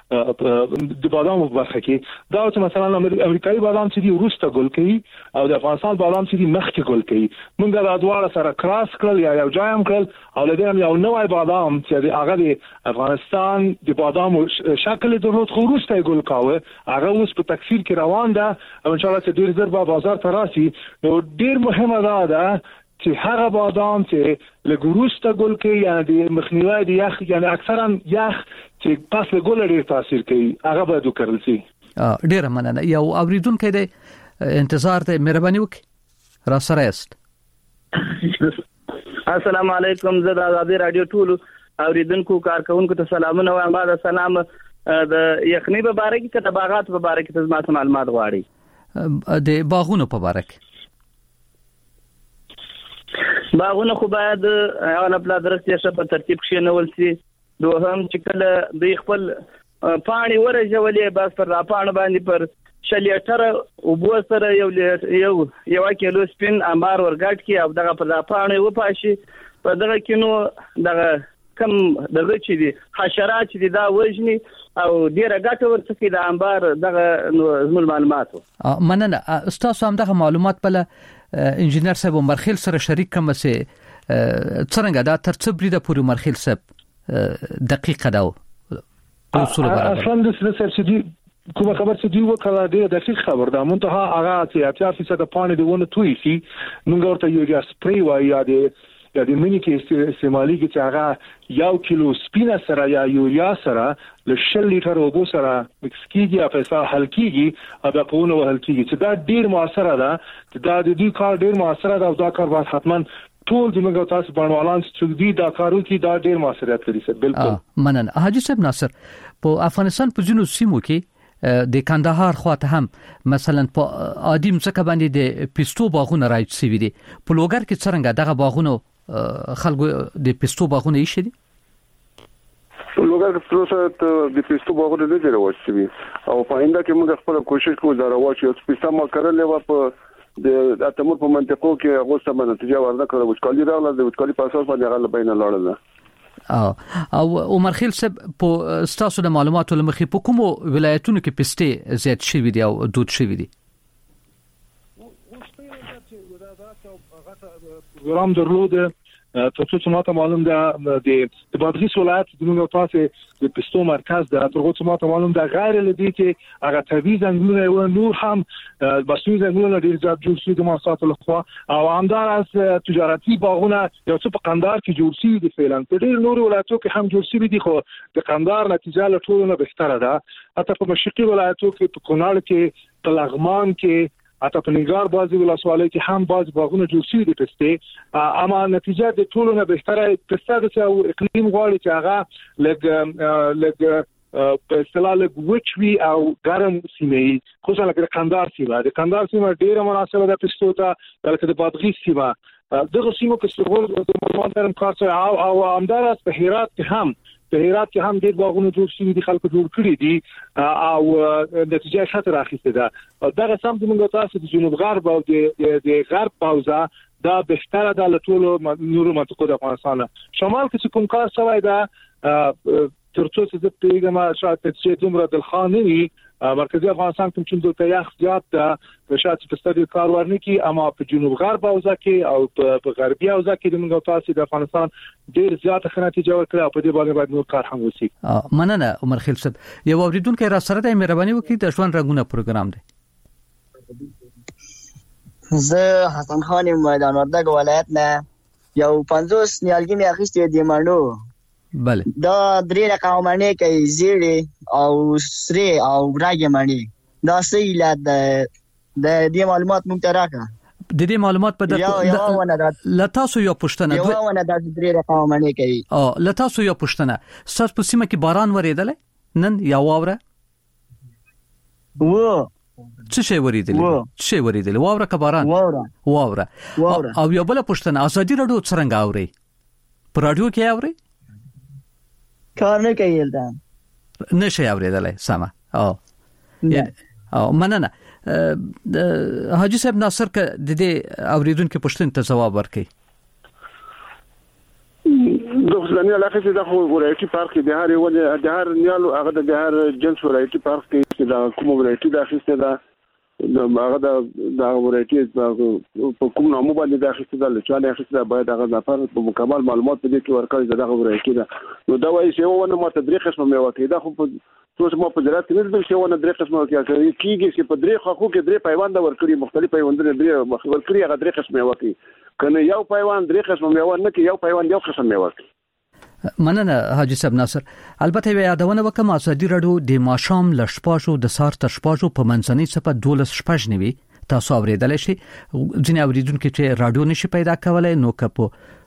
برخه کې دا چې مثلا امریکایي بادام چې د روسته ګل کوي او د افغانستان بادام چې د مخکې ګل کوي موږ د ادوار سره کراس کړل یا یو جایم کړل او لدې یو نوې بادام چې هغه د افغانستان د بادامو شکل درلود خو روسته ګل کاوه هغه اوس په تکثیر کې روان ده او ان شاء الله ډیر زر به بازار ته راشي نو ډیر مهمه ده چې هغه بادام چې له ګروسته ګل کوي یعنی د مخنیوي د یخ یعنی اکثرا یخ چې پاس له ګل ډیر تاثیر کوي هغه به وکړل شي. ډیر مننه. یو اوریدونکو د انتظار ته مهرباني وکړئ را سره است. السلام علیکم. زه د آزادي رادیو ټول اوریدونکو کارکونکو ته سلامونه وایم. بعد سلام د یخنی په باره کې کته باغات په باره کې تاسو ما معلومات غواړي. د باغونو په باره کې باغونه خو باید اول خپل درسته شپ په ترتیب کې نه ولسي. دوهم چې کله د خپل پانی ورجولې بس پر راپان باندې پر شلیټر او بو سره یو کیلو سپین امبار ورګټ کی او دغه پر راپان و پاشي په دغه کینو دغه کم دغه چې دي حشرات چې دا وژني او ډیره ګټه ورڅخه د امبار دغه زموږ معلوماتو. مننه. استاد هم دغه معلومات بل انجنیر صاحب مرخیل سره شریک کوم سه څنګه دا ترتیب لري د پوری مرخیل صاحب دقیقه دا اصول برابر. اصلا د سرسدي کومه خبر چې دی وکړه ډیره دقیق خبر ده. منتها هغه چې 80% پانی دیونه توي شي موږ ورته یو سپری وایي یا د منی کې استعمالي کې چې هغه یو کیلو سپینا سره یا یوریا سره ل 10 لیټر اوبو سره مکس کیږي او په حل کیږي او په ونه وهل کیږي چې دا ډیر موثره ده. دا د دې کار ډیر موثره ده او دا کار باید حتما ټول د موږ تاسو بڼوالان چې دې دا کارو کې دا ډیر موثریت لري. بالکل مننه. حاجی صاحب ناصر په افغانستان په جنوب سیمو کې د کندهار خواته هم مثلا په عادي مڅکه باندې د پیستو باغونه راځي سوي دي. په لوګر کې څنګه دغه باغونه خلکو د پیستو باغونه یې شدي؟ لوګر کې پروسه د پیستو باغونه نه جوړوي او په انده کې موږ خپل کوشش کوو دا راوچو چې پیستا ما کړلې و په د اتمور په منطقو کې غوسه باندې نتیجه ورنه کړو. وچکالي راغله د وچکالي په اساس باندې غل بین لاړل. او عمر خیل صاحب په ستاسو د معلوماتو لمخې په کومو ولایتونو کې پستې زیات شوي دي او دود شوي دي؟ پروګرام درلوده تاسو ته ماته معلوم ده د بادغیس ولایت د موږ تاسو د پستو مرکز ده. تاسو ماته معلوم ده غیر لدی چې هغه طبي ځنګلونه او نور هم بسوي ځنګلونه ډیر زیات جوړ شوي د مؤسساتو لخوا او همدار از تجارتي باغونه یو څه په قندهار کې جوړ شوي دي. فعلا په ډیر نور ولایتو کې هم جوړ شوي دي خو د قندهار نتیجه له ټولو نه بهتره ده. حتی په مشرقي ولایتو کې په کونړ کې په لغمان کې اته په نګار بازي ولسوالۍ کې هم باز باغونه جوړ شوي دي پسته اما نتیجه د ټولو نه بهتره پسته د اقلیم غواړي چې هغه لګ په اصطلاح لګ وچوي او ګرم سیمه خصوصا لکه قندهار سیمه د قندهار سیمه ډیره مناسبه ده پستو ته لکه د بادغیس سیمه دغه سیمه کې څنګه د مونټرن کارڅ او همدارس په هرات کې هم ډېر باغونه جوړ شوي دي خلکو جوړ کړی دي او نتیجه خطر اخیسته ده. دغه سم د موږ تاسو د جنوب غرب او د غرب پاوزه دا بهتره ده له ټولو نورو منطقو د افغانستان. شمال کې کوم کار شوی ده ترڅو چې د پیغام شاته چې دومره د خانوي مرکزی افغانستان کوم چې د تیاخ زیات ده شاته په ستړي کار ورنه کې اما په جنوب غرب اوزه کې او په غربي اوزه کې د موږ تاسو د افغانستان ډیر زیات نتیجه ورکړه او په دې باندې باید نور کار هم وشي. مننه عمر خیل صاحب. یو اوریدونکو را سره د مهرباني وکړئ د ژوند رنگونه پروګرام دی. زه حسن خان میدان وردګ ولایت نه یو 50 نیالګي می اخیستې دي مانو. بله دا درې رقم معنی کوي زیړې او سری او راګي معنی دا سیله د دې معلومات مونږ ته راکړه. د دې معلومات په لتاسو یو پښتنه یو ونه د درې رقم معنی کوي لتاسو یو پښتنه ساس په سیمه کې باران ورېدل نن یا واوره څه شي ورېدل واوره که باران واوره او یو بل پښتنه ازادي رادیو څنګه اوري په رادیو کې اوري کار نه کوي دلته نشي اوریدلای سما او مننه. حاجی صاحب ناصر ک د دې اوریدونکو پښتنه ته جواب ورکړي. د ځلنی علاقه چې د ورایټي پارک د هر یو د هر نیالو هغه د هر جنس ورایټي پارک کې د کوم ورایټي د اخیسته ده هغه د ورایټي په کوم نامو باندې د اخیسته ده لچانه اخیسته باید هغه د پر په مکمل معلومات په دې کې ورکړي دغه ورایټي ده نو دا وایي چې ونه ما تدریخ اسمه مې وکړي دا خو څه ما په زراعت کې نه چې ونه درې قسمه کېږي چې په درې خو کې درې پیوند ورکړي مختلف پیوندونه درې ورکړي هغه درې قسمه وکړي کنه یو پیوند درې قسمه مې ورنه کې یو پیوند یو قسم مې وکړي. مننه حاجی صاحب ناصر. البته یادونه وکم ازادي رادیو د ماشام لشپاشو د سار تر شپاشو په منځنۍ صفه 12 شپږ نیوي تاسو اوریدل شي ځینې اوریدونکو چې رادیو نشي پیدا کولای نو کپو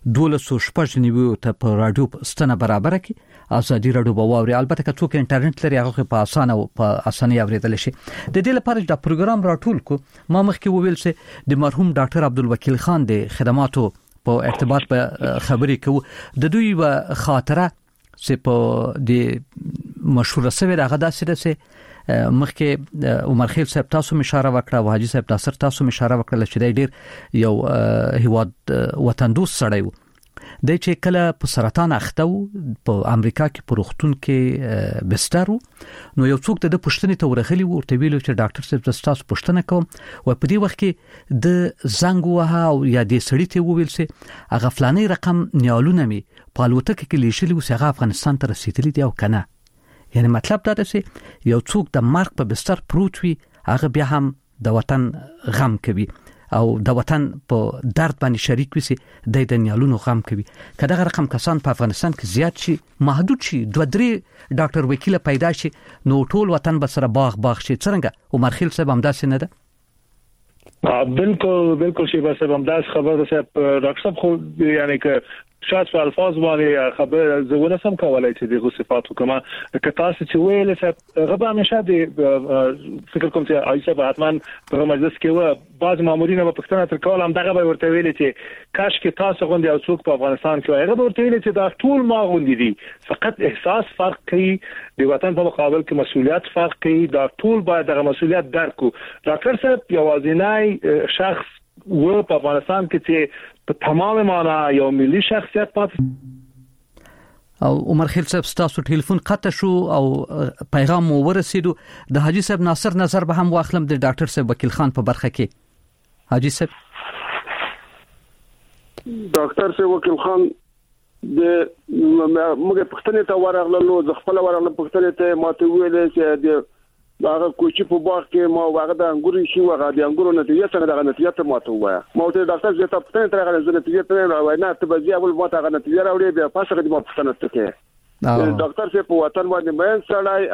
1290 ته په رادیو ستنه برابر کی ازادي رادیو بواوري البته که څوک انټرنیټ لري هغه په اسانه اوریدل شي د دې لپاره د پروګرام راټول کو ما مخکې وویل چې د مرحوم ډاکټر عبدالوکیل خان د خدماتو په ارتباط په خبرې کوو د دوی و خاطره چې په د مشهور سوي دغه داسې ده مخکې عمر خیل صاحب تاسو اشاره وکړه او حاجی صاحب ناصر تاسو اشاره وکړه چې ډېر یو هیواد وطن دوست سړی وو د چې کله په سرطان اخته په امریکا کې په روغتون کې بستر نو یو څوک د پښتنې ته ورغلی ورته ویلو چې ډاکټر صاحب تاسو پښتنه کوم او په دې وخت کې د زنګ وها او یا د سړی ته وویل چې هغه فلاني رقم نیالونه می په الوتکه کې لیشلی او هغه افغانستان ته رسیدلی دی او کنه یعنی مطلب دا دی چې یو څوک د مرګ په بستر پروت وي هغه بیا هم د وطن غم کوي او د وطن په درد باندې شریک وي د دنیالونو غم کوي کله رقم کسان په افغانستان کې زیات شي محدود شي 2-3 ډاکټر وکیل پیدا شي نو ټول وطن به سره باغ شي څنګه عمر خیل صاحب هم داسې نه ده بالکل شي بس هم داس خبر ده ډاکټر صاحب خو یعنی که شاید په الفاظ باندې خبر زونه سم کولای چې دغه صفاتو کما که تاسو چې ویل چې غبا همیشه د فکر کوم چې عایشه بهتمن په مجلس کې و بعض مامورین په پښتنه تر کول هم دغه به ورته ویل چې کاش کې تاسو غوندي او څوک په افغانستان کې هغه ورته ویل چې دا ټول ما غوندي دي فقط احساس فرق کوي د وطن په مقابل کې مسؤلیت فرق کوي دا ټول باید دغه مسؤلیت درک کو ډاکټر صاحب یوازینی شخص و په افغانستان کې چې په تمام معنا یو ملي شخصیت پاتې او عمر خیل صاحب تاسو ټلیفون قطع شو او پیغام مو ورسېدو د حاجی صاحب ناصر نظر به هم واخلم د ډاکټر صاحب وکیل خان په برخه کې حاجی صاحب ډاکټر صاحب وکیل خان د موږ پښتنې ته ورغلو ځ خپل ورغلو پښتنې ته ماته ویلې چې د هغه کوچی په باغ کې ما هغه د انګورو شي هغه د انګورو نتیجه څنګه دغه نتیجه ته ماته وایي ما ته ډاکټر زه ته پښتنې ته راغلی نتیجه ته راوړی نه ته به اول ما ته هغه نتیجه راوړي بیا پاسه د ما پښتنه ته ډاکټر صاحب په وطن باندې مې سړای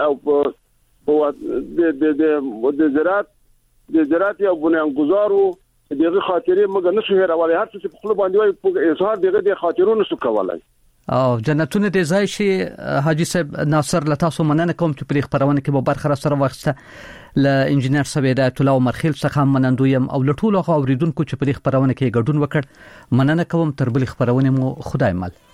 او د زراعت یو بنیانګذارو دغه خاطرې موږ نه شو هېرولای هر څه په خپل باندې وایي اظهار دغه خاطرونو شو کولای او جنتونه د ځای شي حاجی صاحب ناصر لتاسو مننه کوم چې په خبرونه کې به برخه سره واخسته ل انجنیر صاحب هدایت الله عمر خیل څخه منندویم او لټول اوریدونکو چې په خبرونه کې ګډون وکړ مننه کوم تر بل خبرونه مو خدای مل